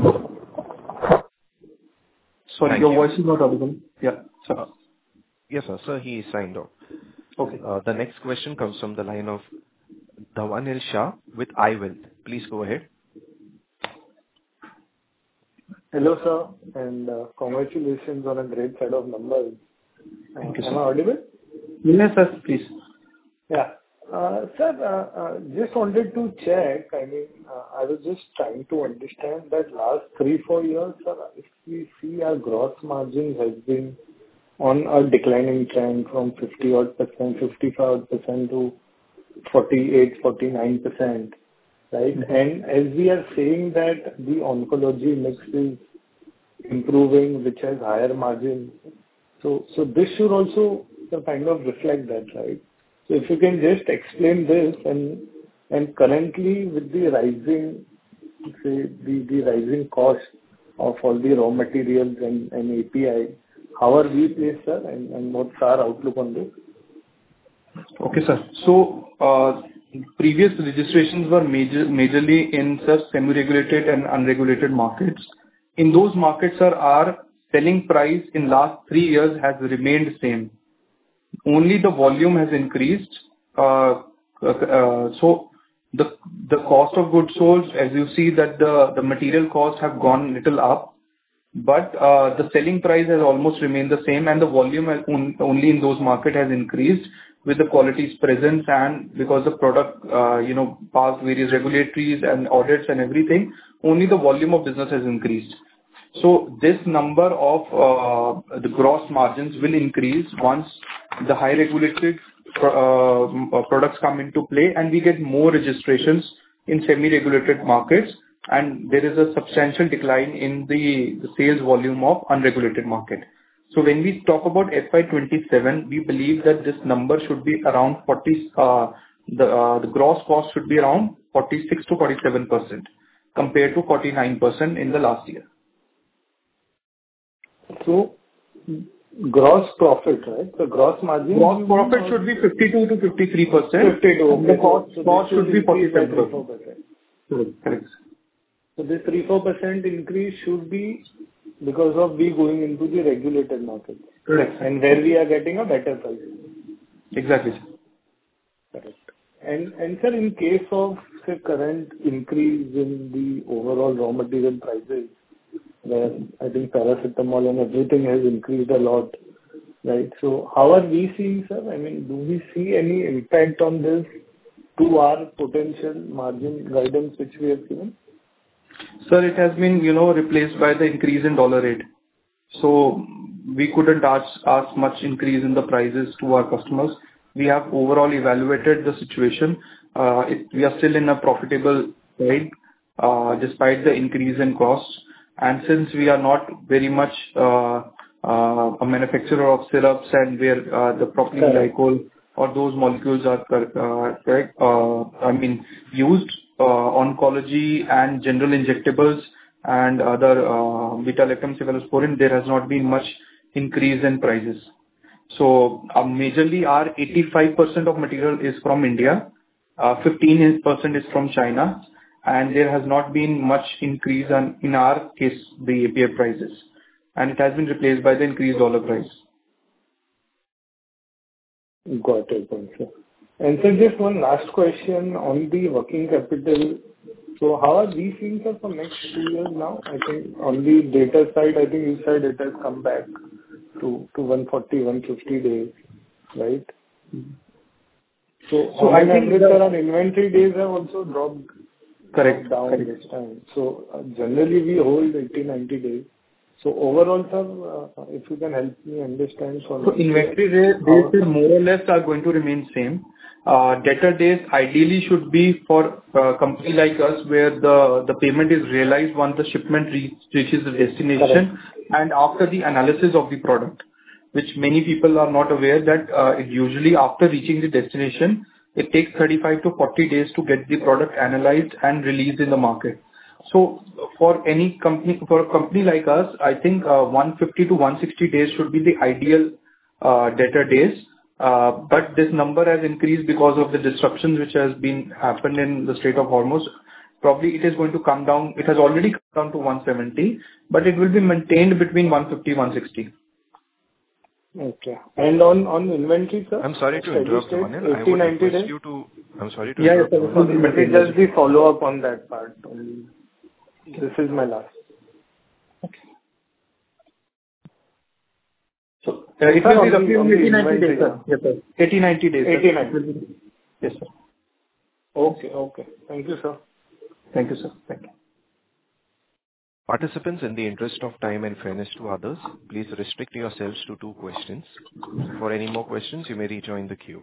Sorry, Thank your you. voice is not audible. Yeah, sir. Yes, sir. Sir, he signed off. Okay. Uh, The next question comes from the line of Dhawanil Shah with iWealth. Please go ahead. Hello, sir, and uh, congratulations on a great set of numbers. Uh, Thank you, Am sir. I audible? Yes, sir, please. Yeah. Uh, Sir, uh, uh, just wanted to check. I mean, uh, I was just trying to understand that last three, four years, sir, if we see our gross margins has been on a declining trend from fifty odd percent, fifty-five percent to forty-eight, forty-nine percent, right? Mhm. And as we are saying that the oncology mix is improving, which has higher margins, so so this should also uh, kind of reflect that, right? So if you can just explain this, and and currently with the rising, say, the the rising cost of all the raw materials and and A P I, how are we placed, sir, and and what's our outlook on this? Okay, sir. So, uh, previous registrations were major, majorly in such semi-regulated and unregulated markets. In those markets, sir, our selling price in last three years has remained same. Only the volume has increased. Uh, uh, So the the cost of goods sold, as you see, that the the material costs have gone little up, but uh the selling price has almost remained the same, and the volume has on- only in those market has increased with the quality's presence, and because the product, uh you know, passed various regulatories and audits and everything, only the volume of business has increased. So this number of uh the gross margins will increase once the high regulated pro- uh, products come into play, and we get more registrations in semi-regulated markets, and there is a substantial decline in the the sales volume of unregulated market. So when we talk about F Y twenty-seven, we believe that this number should be around forty, uh the uh, the gross cost should be around forty-six to forty-seven percent compared to forty-nine percent in the last year. So gross profit, right? The gross margin. Gross profit should be fifty-two to fifty-three percent. fifty-two. And the Okay. cost So cost this should be increase by forty-seven three four percent. percent. Correct. So this three four percent increase should be because of we going into the regulated market. Correct. And where we are getting a better price. Exactly, sir. Correct. And and sir, in case of, say, current increase in the overall raw material prices, where I think paracetamol and everything has increased a lot, right? So how are we seeing, sir? I mean, do we see any impact on this to our potential margin guidance which we have given? Sir, it has been, you know, replaced by the increase in dollar rate. So we couldn't ask ask much increase in the prices to our customers. We have overall evaluated the situation. Uh, it- We are still in a profitable side, uh, despite the increase in costs. And since we are not very much uh, uh, a manufacturer of syrups, and where uh, the propylene Correct. glycol or those molecules are cor- uh, correct, uh, I mean, used, uh, oncology and general injectables and other uh, beta-lactam cephalosporin, there has not been much increase in prices. So, uh, majorly our eighty-five percent of material is from India, uh, fifteen percent is from China, and there has not been much increase on, in our case, the A P I prices, and it has been replaced by the increased dollar price. Got it. Thank you. And sir, just one last question on the working capital. So how are we seeing, sir, for next two years now? I think on the data side, I think you said it has come back to to one forty, one fifty days, right? So, So on I an think average, the- sir, our inventory days have also dropped Correct. dropped down Correct. this time. So, uh, generally, we hold eighty, ninety days. So overall, sir, uh, if you can help me understand for So next year, inventory days how- days more or less are going to remain same. Uh, Debtor days ideally should be for a company like us, where the the payment is realized once the shipment reach- reaches the destination and after the analysis of the product, which many people are not aware that uh, it usually after reaching the destination, it takes thirty-five to forty days to get the product analyzed and released in the market. So for any company, for a company like us, I think uh, one fifty to one sixty days should be the ideal uh, debtor days. Uh, But this number has increased because of the disruptions which has been happened in the Strait of Hormuz. Probably it is going to come down. It has already come down to one seventy, but it will be maintained between one fifty, one sixty. Okay. And on on inventory, sir? I'm sorry to Steady interrupt, state, Manil. I eighty, would ninety request days? you to... I'm sorry to Yeah, interrupt, yes, sir. Manil. It will be Let me maintained. just the follow-up on that part only. This is my last. Uh, It Sir, will be on the- roughly on only the eighty, ninety inventory, days, sir. yeah. Yes, sir. eighty, ninety days, sir. eighty, ninety. Yes, sir. Okay. Okay. Thank you, sir. Thank you, sir. Thank you. Participants, in the interest of time and fairness to others, please restrict yourselves to two questions. For any more questions, you may rejoin the queue.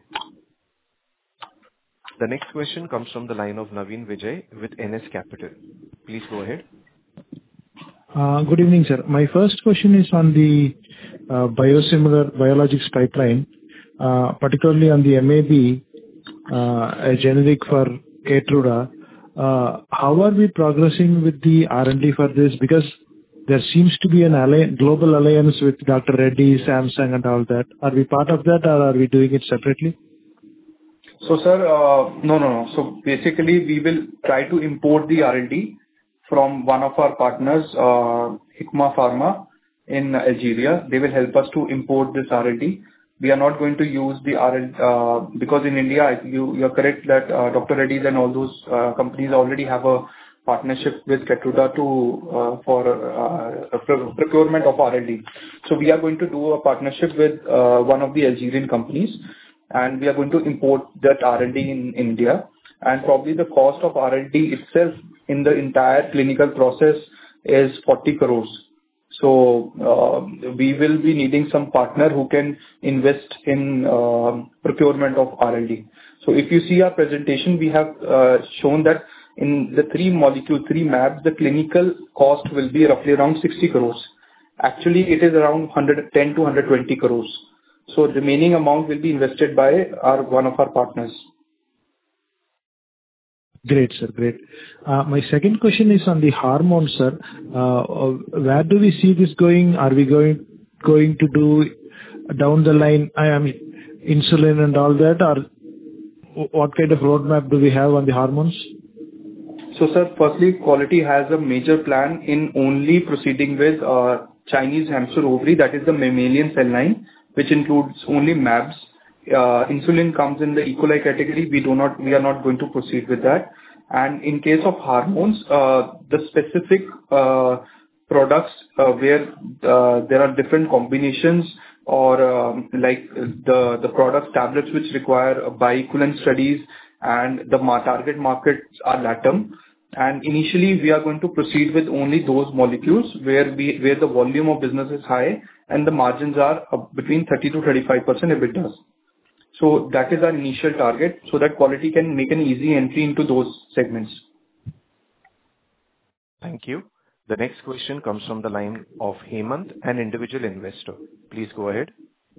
The next question comes from the line of Naveen Vijay with N S Capital. Please go ahead. Uh, Good evening, sir. My first question is on the uh, biosimilar biologics pipeline, uh, particularly on the M A B, uh, a generic for Keytruda. Uh, How are we progressing with the R and D for this? Because there seems to be an alli- global alliance with Doctor Reddy, Samsung, and all that. Are we part of that, or are we doing it separately? So, sir, uh, no, no, no. So basically, we will try to import the R and D from one of our partners, uh, Hikma Pharma in Algeria. They will help us to import this R and D. We are not going to use the R and D uh, because in India, you you are correct that uh, Doctor Reddy's and all those uh, companies already have a partnership with Keytruda to uh, for uh, pro- procurement of R and D. So we are going to do a partnership with uh, one of the Algerian companies, and we are going to import that R and D in India. And probably the cost of R and D itself in the entire clinical process is forty crores. So uh, we will be needing some partner who can invest in uh, procurement of R and D. So if you see our presentation, we have uh, shown that in the three molecule, three mAbs, the clinical cost will be roughly around sixty crores. Actually, it is around one hundred ten to one hundred twenty crores. So the remaining amount will be invested by our one of our partners. Great, sir. Great. Uh, My second question is on the hormones, sir. Uh, uh, Where do we see this going? Are we going going to do down the line, I mean, insulin and all that, or what kind of roadmap do we have on the hormones? So, sir, firstly, Quality has a major plan in only proceeding with uh, Chinese hamster ovary, that is the mammalian cell line, which includes only mAbs. Uh, insulin comes in the E. coli category. We do not, we are not going to proceed with that. And in case of hormones, uh, the specific uh, products uh, where uh, there are different combinations or um, like the the products tablets which require bioequivalent studies and the ma- target markets are latum. And initially, we are going to proceed with only those molecules where we where the volume of business is high and the margins are uh, between thirty to thirty-five percent EBITDA. So that is our initial target, so that Quality can make an easy entry into those segments. Thank you. The next question comes from the line of Hemant, an individual investor. Please go ahead.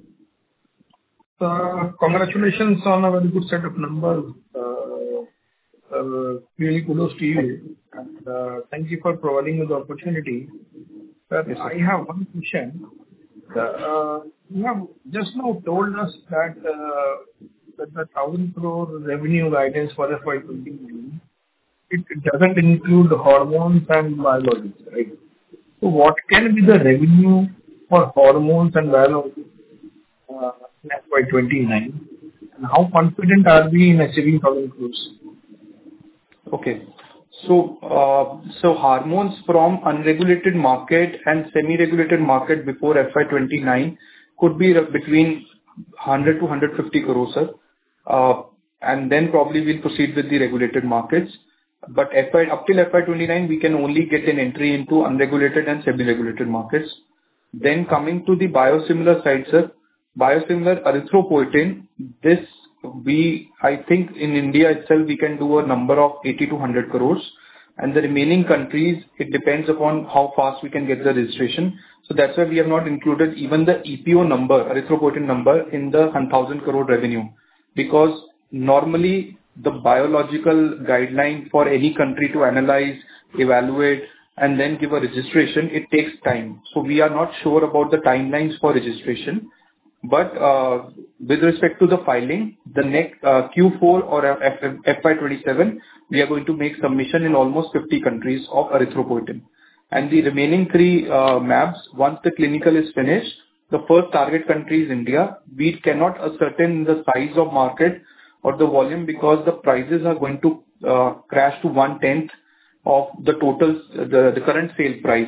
Uh, Congratulations on a very good set of numbers. Uh, uh, Really kudos to you. And uh, thank you for providing me the opportunity. But Yes, sir. I have one question. Uh, You have just now told us that uh, that the one thousand crore revenue guidance for F Y twenty-nine, it it doesn't include the hormones and biologics, right? So what can be the revenue for hormones and biologics uh, in F Y twenty-nine, and how confident are we in achieving one thousand crores? Okay. So, uh, so hormones from unregulated market and semi-regulated market before F Y twenty-nine could be between one hundred to one hundred fifty crores, sir. Uh, and then probably we'll proceed with the regulated markets. But F Y, up till F Y twenty-nine, we can only get an entry into unregulated and semi-regulated markets. Then coming to the biosimilar side, sir, biosimilar erythropoietin, this we, I think in India itself, we can do a number of eighty to one hundred crores. And the remaining countries, it depends upon how fast we can get the registration. So that's why we have not included even the E P O number, erythropoietin number, in the one thousand crore revenue. Because normally the biological guideline for any country to analyze, evaluate, and then give a registration, it takes time. So we are not sure about the timelines for registration. But uh, with respect to the filing, the next uh, Q four or F Y twenty-seven, we are going to make submission in almost fifty countries of erythropoietin. And the remaining three uh, mAbs, once the clinical is finished, the first target country is India. We cannot ascertain the size of market or the volume because the prices are going to uh, crash to one-tenth of the total, the, the current sale price.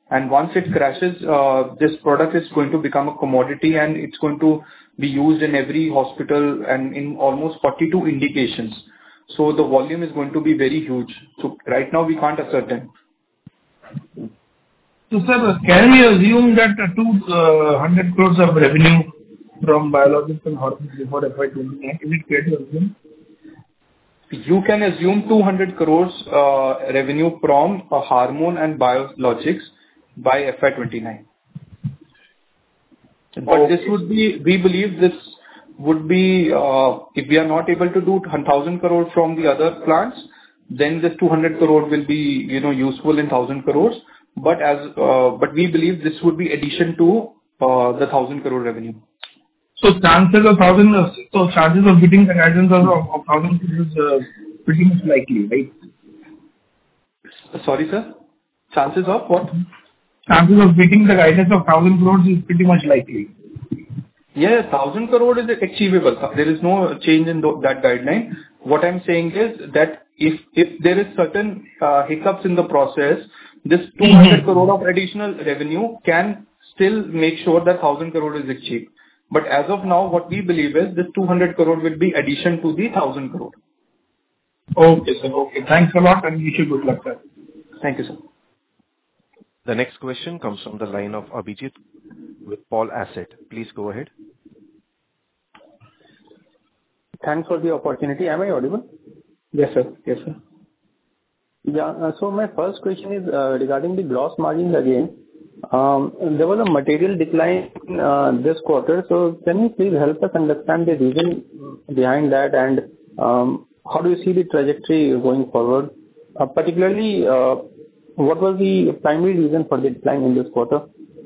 And once it crashes, uh, this product is going to become a commodity, and it's going to be used in every hospital and in almost forty-two indications. So the volume is going to be very huge. So right now we can't ascertain. So, sir, can we assume that uh, two hundred crores of revenue from biologics and hormones before F Y twenty-nine, is it fair to assume? You can assume two hundred crores uh, revenue from uh, hormone and biologics by F Y twenty-nine. But Okay. this would be, we believe this would be, uh, if we are not able to do one thousand crores from the other plants, then this two hundred crore will be, you know, useful in one thousand crores. But as, uh, but we believe this would be addition to uh, the one thousand crore revenue. So chances of thousand, uh, so chances of beating the guidance of, of thousand is uh, pretty much likely, right? Sorry, sir? Chances of what? Chances of beating the guidance of thousand crores is pretty much likely. Yeah, one thousand crore is achievable. There is no change in tho- that guideline. What I'm saying is that if if there is certain uh, hiccups in the process, this two hundred crore of additional revenue can still make sure that one thousand crore is achieved. But as of now, what we believe is this two hundred crore will be addition to the one thousand crore. Okay, sir. Okay. Thanks a lot, and wish you good luck, sir. Thank you, sir. The next question comes from the line of Abhijit with Paul Asset. Please go ahead. Thanks for the opportunity. Am I audible? Yes, sir. Yes, sir. Yeah. uh, So my first question is uh, regarding the gross margins again. Um, There was a material decline uh, this quarter. So can you please help us understand the reason behind that, and um, how do you see the trajectory going forward? Uh, Particularly, uh, what was the primary reason for the decline in this quarter?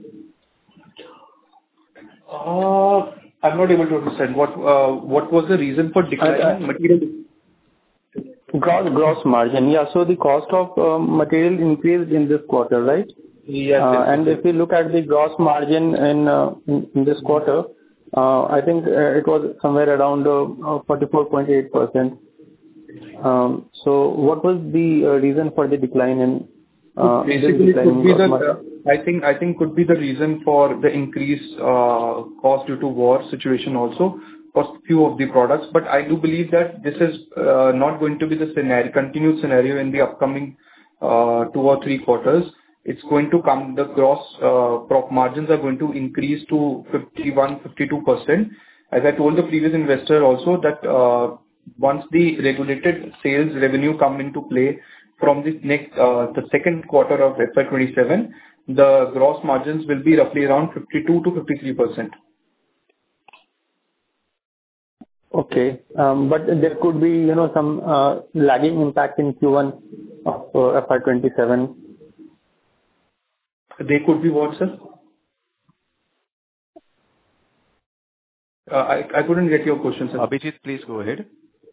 Uh, I'm not able to understand. What uh, what was the reason for decline Uh, in material? Gross gross margin. Yeah. So the cost of uh, material increased in this quarter, right? Yes, Uh, yes, And yes. if we look at the gross margin in uh, in in this quarter, uh, I think uh, it was somewhere around uh, uh, forty-four point eight percent. Um, So what was the uh, reason for the decline in uh, this Basically, decline could in be gross the, margin? uh, I think, I think could be the reason for the increased uh, cost due to war situation also for few of the products. But I do believe that this is uh, not going to be the scenario, continued scenario in the upcoming uh, two or three quarters. It's going to come, the gross uh, prop margins are going to increase to fifty-one, fifty-two percent. As I told the previous investor also that uh, once the regulated sales revenue come into play from this next, uh, the second quarter of F Y twenty-seven, the gross margins will be roughly around fifty-two to fifty-three percent. Okay. Um, But there could be, you know, some uh, lagging impact in Q one of uh, F Y twenty-seven. They could be what, sir? Uh, I I couldn't get your question, sir. Abhijit, please go ahead.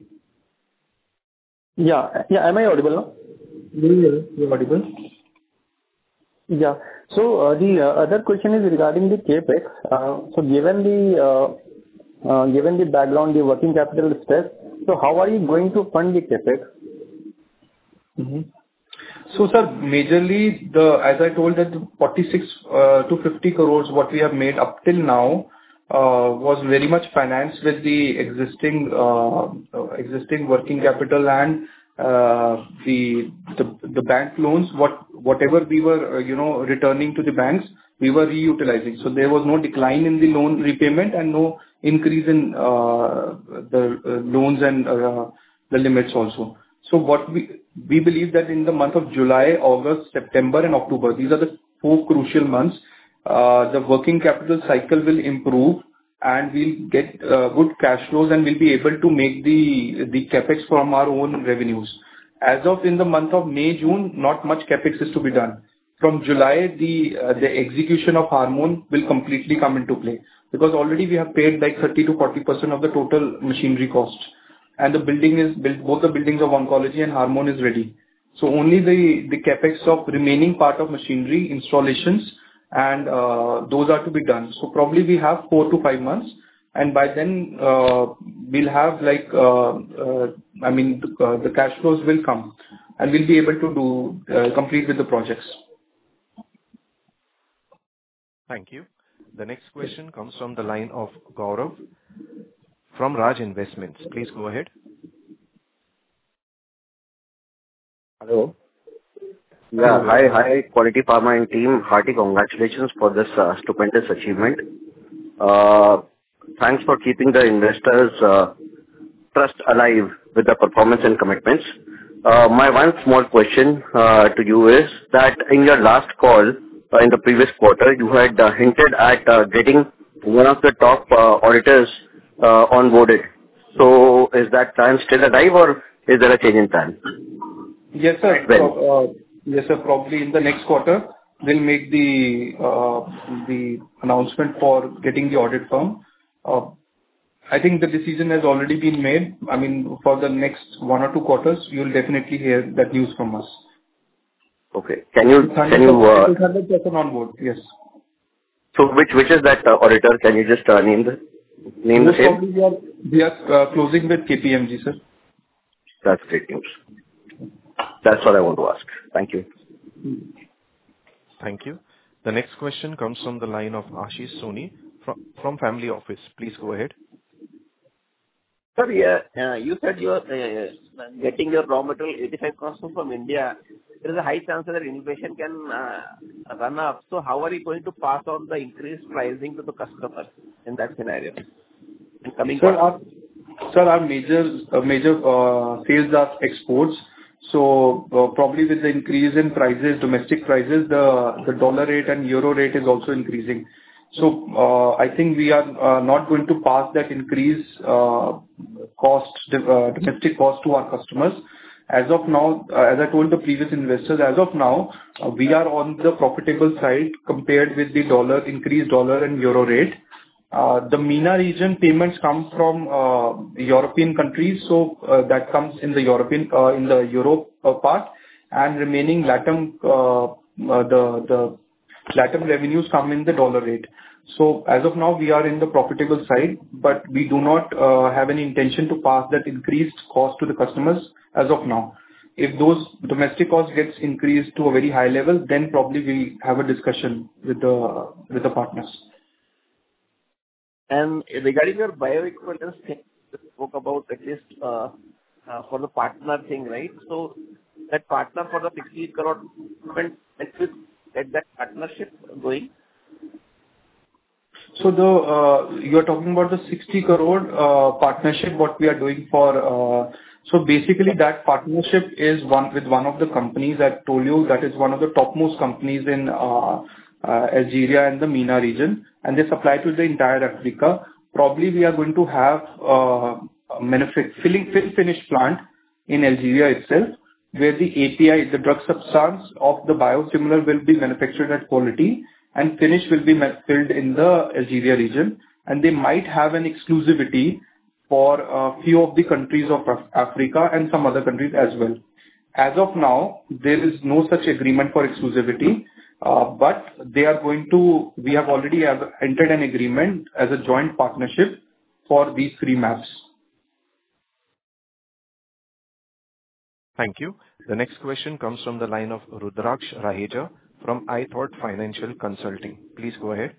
Yeah. Yeah. Am I audible now? Yeah, you're audible. Yeah. So, uh, the uh, other question is regarding the CapEx. Uh, So given the uh, uh, given the background, the working capital stress, so how are you going to fund the CapEx? Mm-hmm. So, sir, majorly, the as I told that the forty-six uh, to fifty crores what we have made up till now uh, was very much financed with the existing uh, uh, existing working capital and uh, the the the bank loans. What Whatever we were, uh, you know, returning to the banks, we were reutilizing. So there was no decline in the loan repayment and no increase in uh, the uh, loans and uh, the limits also. So what we we believe that in the month of July, August, September and October, these are the four crucial months, uh, the working capital cycle will improve and we'll get uh, good cash flows and we'll be able to make the the capex from our own revenues. As of in the month of May, June, not much capex is to be done. From July, the uh, the execution of hormone will completely come into play because already we have paid like thirty to forty percent of the total machinery cost. And the building is built, both the buildings of oncology and hormone is ready. So only the, the capex of remaining part of machinery installations and uh, those are to be done. So probably we have four to five months and by then uh, we'll have like, uh, uh, I mean, the, uh, the cash flows will come and we'll be able to do, uh, complete with the projects. Thank you. The next question comes from the line of Gaurav from Raj Investments. Please go ahead. Hello. Yeah. Hi, hi, Quality Pharma and team. Hearty congratulations for this uh, stupendous achievement. Uh, Thanks for keeping the investors' uh, trust alive with the performance and commitments. Uh, My one small question uh, to you is that in your last call, uh, in the previous quarter, you had uh, hinted at uh, getting one of the top uh, auditors uh, onboarded. So is that plan still alive, or is there a change in plan? Yes, sir. Pro- uh, Yes, sir. Probably in the next quarter, we'll make the uh, the announcement for getting the audit firm. Uh, I think the decision has already been made. I mean, for the next one or two quarters, you'll definitely hear that news from us. Okay. Can you, can you, uh, one hundred percent on board, yes. so which, which is that uh, auditor? Can you just uh, name the, name the Most same? probably we are, we are uh, closing with K P M G, sir. That's great news. That's what I want to ask. Thank you. Thank you. The next question comes from the line of Ashish Soni from, from Family Office. Please go ahead. Sir, yeah, uh, you said you are uh, getting your raw material eighty-five percent from India. There is a high chance that inflation can uh, run up. So how are you going to pass on the increased pricing to the customers in that scenario? In coming Sir, our, sir, our major uh, major uh, sales are exports. So uh, probably with the increase in prices, domestic prices, the the dollar rate and euro rate is also increasing. So uh, I think we are uh, not going to pass that increase uh, cost, uh, domestic cost to our customers. As of now, uh, as I told the previous investors, as of now, uh, we are on the profitable side compared with the dollar, increased dollar and euro rate. Uh, the MENA region payments come from uh, European countries, so uh, that comes in the European, uh, in the Europe uh, part, and remaining LATAM, uh, uh, the the LATAM revenues come in the dollar rate. So as of now, we are in the profitable side, but we do not uh, have any intention to pass that increased cost to the customers as of now. If those domestic costs gets increased to a very high level, then probably we have a discussion with the with the partners. And regarding your bioequivalence thing, you spoke about at least uh, uh, for the partner thing, right? So that partner for the sixty crore, when we get that partnership going? So the uh, you are talking about the sixty crore uh, partnership, what we are doing for. Uh, so basically, that partnership is one with one of the companies I told you that is one of the topmost companies in uh, uh, Algeria and the MENA region, and they supply to the entire Africa. Probably we are going to have uh, a manufacturing fill finish plant in Algeria itself, where the A P I, the drug substance of the biosimilar, will be manufactured at quality and finish will be filled in the Algeria region. And they might have an exclusivity for a few of the countries of Africa and some other countries as well. As of now, there is no such agreement for exclusivity, uh, but they are going to, we have already have entered an agreement as a joint partnership for these three maps. Thank you. The next question comes from the line of Rudraksh Raheja from iThought Financial Consulting. Please go ahead.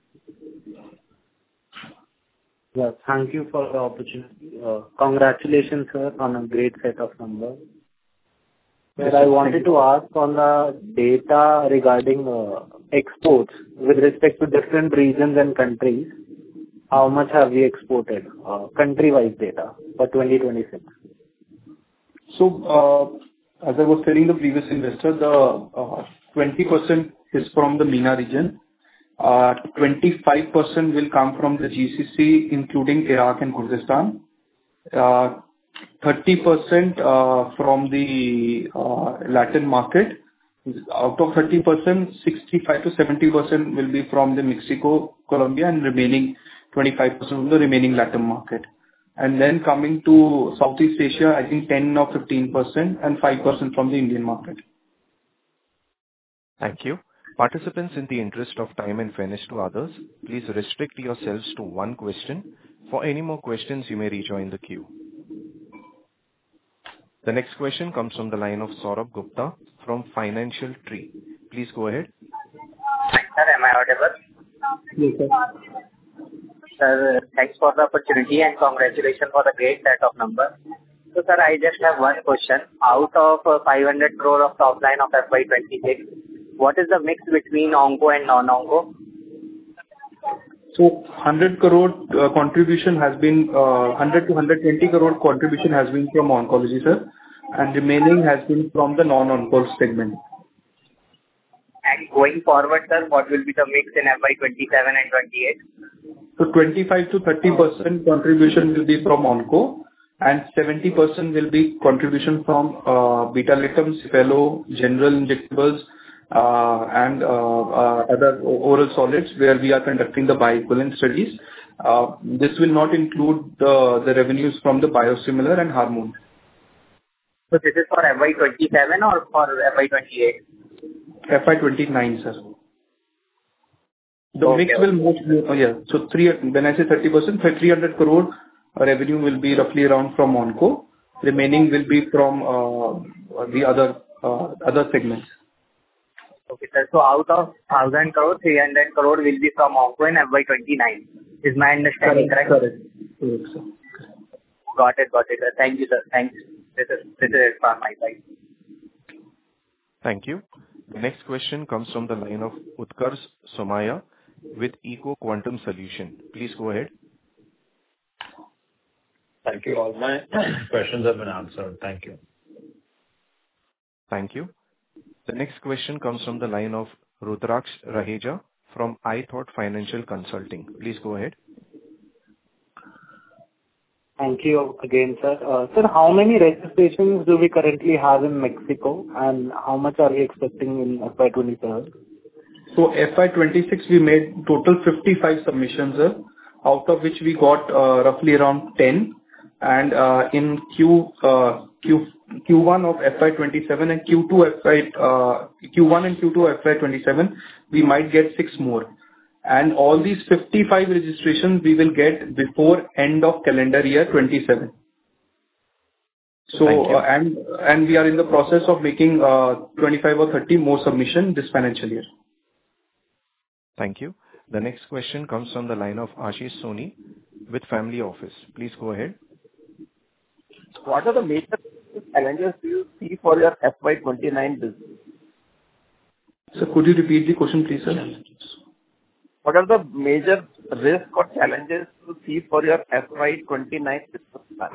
Yeah, thank you for the opportunity. Uh, congratulations, sir, on a great set of numbers. But I wanted to ask on the data regarding uh, exports with respect to different regions and countries. How much have we exported? Uh, country-wise data for twenty twenty-six. So, uh, as I was telling the previous investor, the uh, twenty percent is from the MENA region. Uh, twenty-five percent will come from the G C C, including Iraq and Kurdistan. Uh, thirty percent uh, from the uh, Latin market. Out of thirty percent, sixty-five to seventy percent will be from the Mexico, Colombia, and remaining twenty-five percent from the remaining Latin market. And then coming to Southeast Asia, I think ten or fifteen percent and five percent from the Indian market. Thank you. Participants, in the interest of time and fairness to others, please restrict yourselves to one question. For any more questions, you may rejoin the queue. The next question comes from the line of Saurabh Gupta from Financial Tree. Please go ahead. Sir, am I audible? Yes, sir. Sir, thanks for the opportunity and congratulations for the great set of numbers. So, sir, I just have one question. Out of uh, five hundred crore of top line of F Y twenty-six, what is the mix between onco and non-onco? So one hundred crore uh, contribution has been, uh, one hundred to one hundred twenty crore contribution has been from oncology, sir, and remaining has been from the non-onco segment. And going forward, sir, what will be the mix in F Y twenty-seven and twenty-eight? So twenty-five to thirty percent contribution will be from onco, and seventy percent will be contribution from uh, beta-lactam, Cefalo, general injectables, uh, and uh, uh, other oral solids where we are conducting the bioequivalent studies. Uh, This will not include the the revenues from the biosimilar and hormone. So this is for F Y twenty-seven or for F Y twenty-eight? F Y twenty-nine, sir. The Okay, mix will move, oh, yeah. So three, when I say thirty percent, three hundred crore revenue will be roughly around from onco. Remaining will be from uh, the other uh, other segments. Okay, sir. So out of one thousand crore, three hundred crore will be from onco in F Y twenty-nine. Is my understanding correct? Correct. Correct, sir. Got it, got it, sir. Thank you, sir. Thanks. This is, this is it from my side. Thank you. The next question comes from the line of Utkarsh Somaiya with Eco Quantum Solution. Please go ahead. Thank you. All my questions have been answered. Thank you. Thank you. The next question comes from the line of Rudraksh Raheja from iThought Financial Consulting. Please go ahead. Thank you again, sir. Uh, Sir, how many registrations do we currently have in Mexico, and how much are we expecting in F Y twenty-seven? So F Y twenty-six, we made total fifty-five submissions, sir, out of which we got uh, roughly around ten. And uh, in Q, uh, Q, Q1 of F Y twenty-seven and Q2 F Y, uh, Q1 and Q2 F Y twenty-seven, we might get six more. And all these fifty-five registrations we will get before end of calendar year twenty-seven. So, uh, and and we are in the process of making uh, twenty-five or thirty more submission this financial year. Thank you. The next question comes from the line of Ashish Soni with Family Office. Please go ahead. What are the major challenges do you see for your F Y twenty-nine business? So could you repeat the question, please, sir? What are the major risks or challenges you see for your F Y twenty-nine business plan?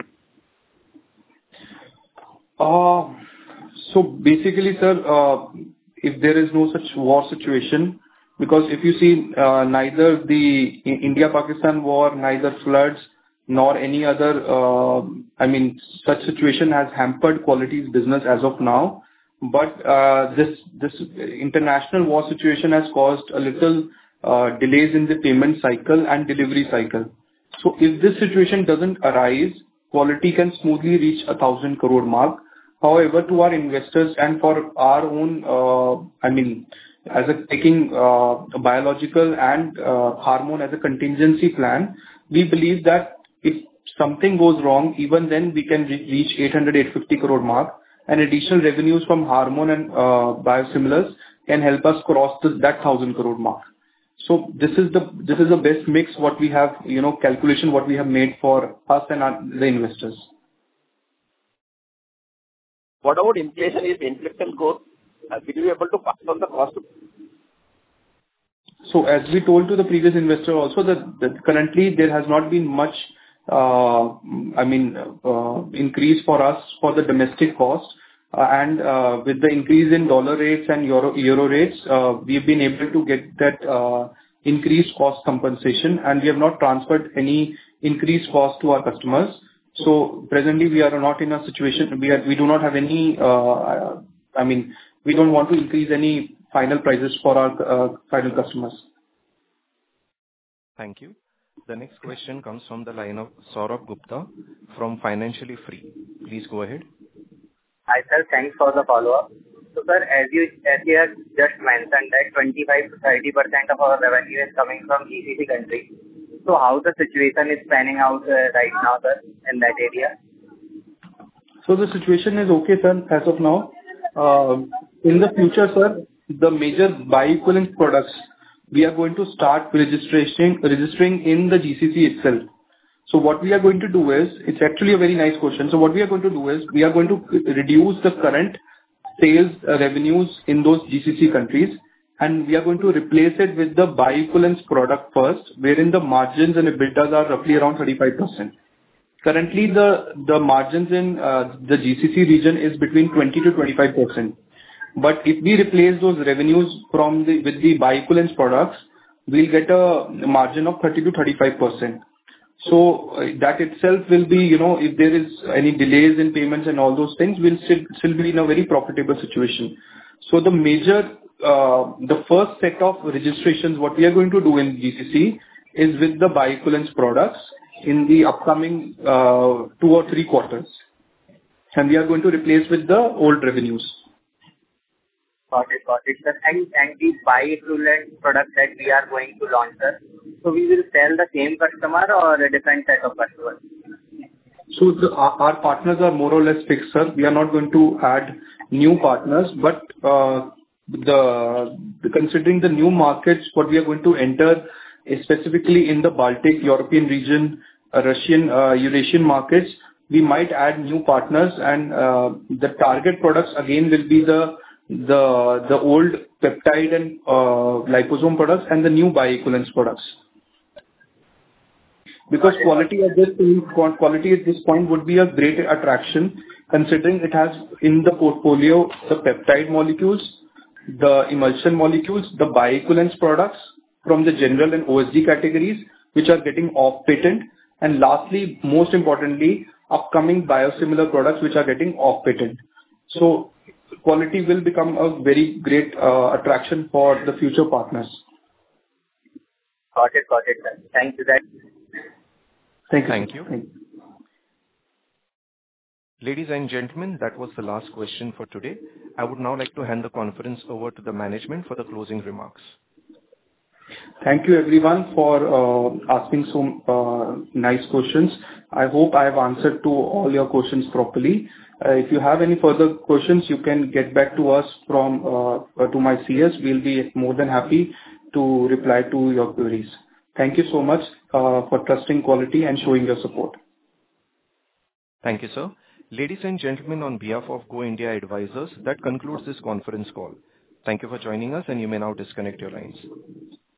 Uh, so basically, sir, uh, if there is no such war situation, because if you see, uh, neither the India-Pakistan war, neither floods, nor any other, uh, I mean, such situation has hampered Quality's business as of now. But uh, this this international war situation has caused a little uh, delays in the payment cycle and delivery cycle. So if this situation doesn't arise, Quality can smoothly reach a thousand crore mark. However, to our investors and for our own, uh, I mean, as a taking uh, a biological and uh, hormone as a contingency plan, we believe that if something goes wrong, even then we can re- reach eight hundred, eight hundred fifty crore mark, and additional revenues from hormone and uh, biosimilars can help us cross this, that thousand crore mark. So this is the this is the best mix what we have, you know, calculation what we have made for us and our, the investors. What about inflation? If inflation goes, uh, will you be able to pass on the cost? So as we told to the previous investor also that, that currently there has not been much, uh, I mean, uh, increase for us for the domestic cost. Uh, and uh, with the increase in dollar rates and euro, euro rates, uh, we've been able to get that uh, increased cost compensation, and we have not transferred any increased cost to our customers. So presently we are not in a situation, we are, we do not have any, uh, I mean, we don't want to increase any final prices for our uh, final customers. Thank you. The next question comes from the line of Saurabh Gupta from Financially Free. Please go ahead. Hi, sir. Thanks for the follow-up. So, sir, as you as you have just mentioned that twenty-five to thirty percent of our revenue is coming from G C C countries. So how the situation is panning out uh, right now, sir, in that area? So the situation is okay, sir, as of now. Uh, in the future, sir, the major bioequivalent products we are going to start registration, registering in the G C C itself. So what we are going to do is, it's actually a very nice question. So what we are going to do is, we are going to reduce the current sales uh, revenues in those G C C countries, and we are going to replace it with the bioequivalence product first, wherein the margins and EBITDAs are roughly around thirty-five percent. Currently, the, the margins in uh, the G C C region is between twenty to twenty-five percent. But if we replace those revenues from the, with the bioequivalence products, we'll get a margin of thirty to thirty-five percent. So uh, that itself will be, you know, if there is any delays in payments and all those things, we'll still, still be in a very profitable situation. So the major, uh, the first set of registrations, what we are going to do in G C C is with the bioequivalence products in the upcoming uh, two or three quarters. And we are going to replace with the old revenues. Got it, got it, sir. And, and the bioequivalent product that we are going to launch, sir, so we will sell the same customer or a different set of customers? So the, our, our partners are more or less fixed, sir. We are not going to add new partners, but uh, the, the considering the new markets, what we are going to enter is specifically in the Baltic, European region, uh, Russian, uh, Eurasian markets, we might add new partners, and uh, the target products again will be the the the old peptide and uh, liposome products and the new bioequivalence products. Because quality at this point, quality at this point would be a great attraction, considering it has in the portfolio the peptide molecules, the emulsion molecules, the bioequivalence products from the general and O S D categories, which are getting off patent, and lastly, most importantly, upcoming biosimilar products which are getting off patent. So quality will become a very great uh, attraction for the future partners. Got it, got it, sir. Thank you. That. Thank you. Thank you. Thank you. Ladies and gentlemen, that was the last question for today. I would now like to hand the conference over to the management for the closing remarks. Thank you everyone for uh, asking some uh, nice questions. I hope I have answered to all your questions properly. Uh, if you have any further questions, you can get back to us from uh, to my C S. We'll be more than happy to reply to your queries. Thank you so much uh, for trusting quality and showing your support. Thank you, sir. Ladies and gentlemen, on behalf of Go India Advisors, that concludes this conference call. Thank you for joining us, and you may now disconnect your lines.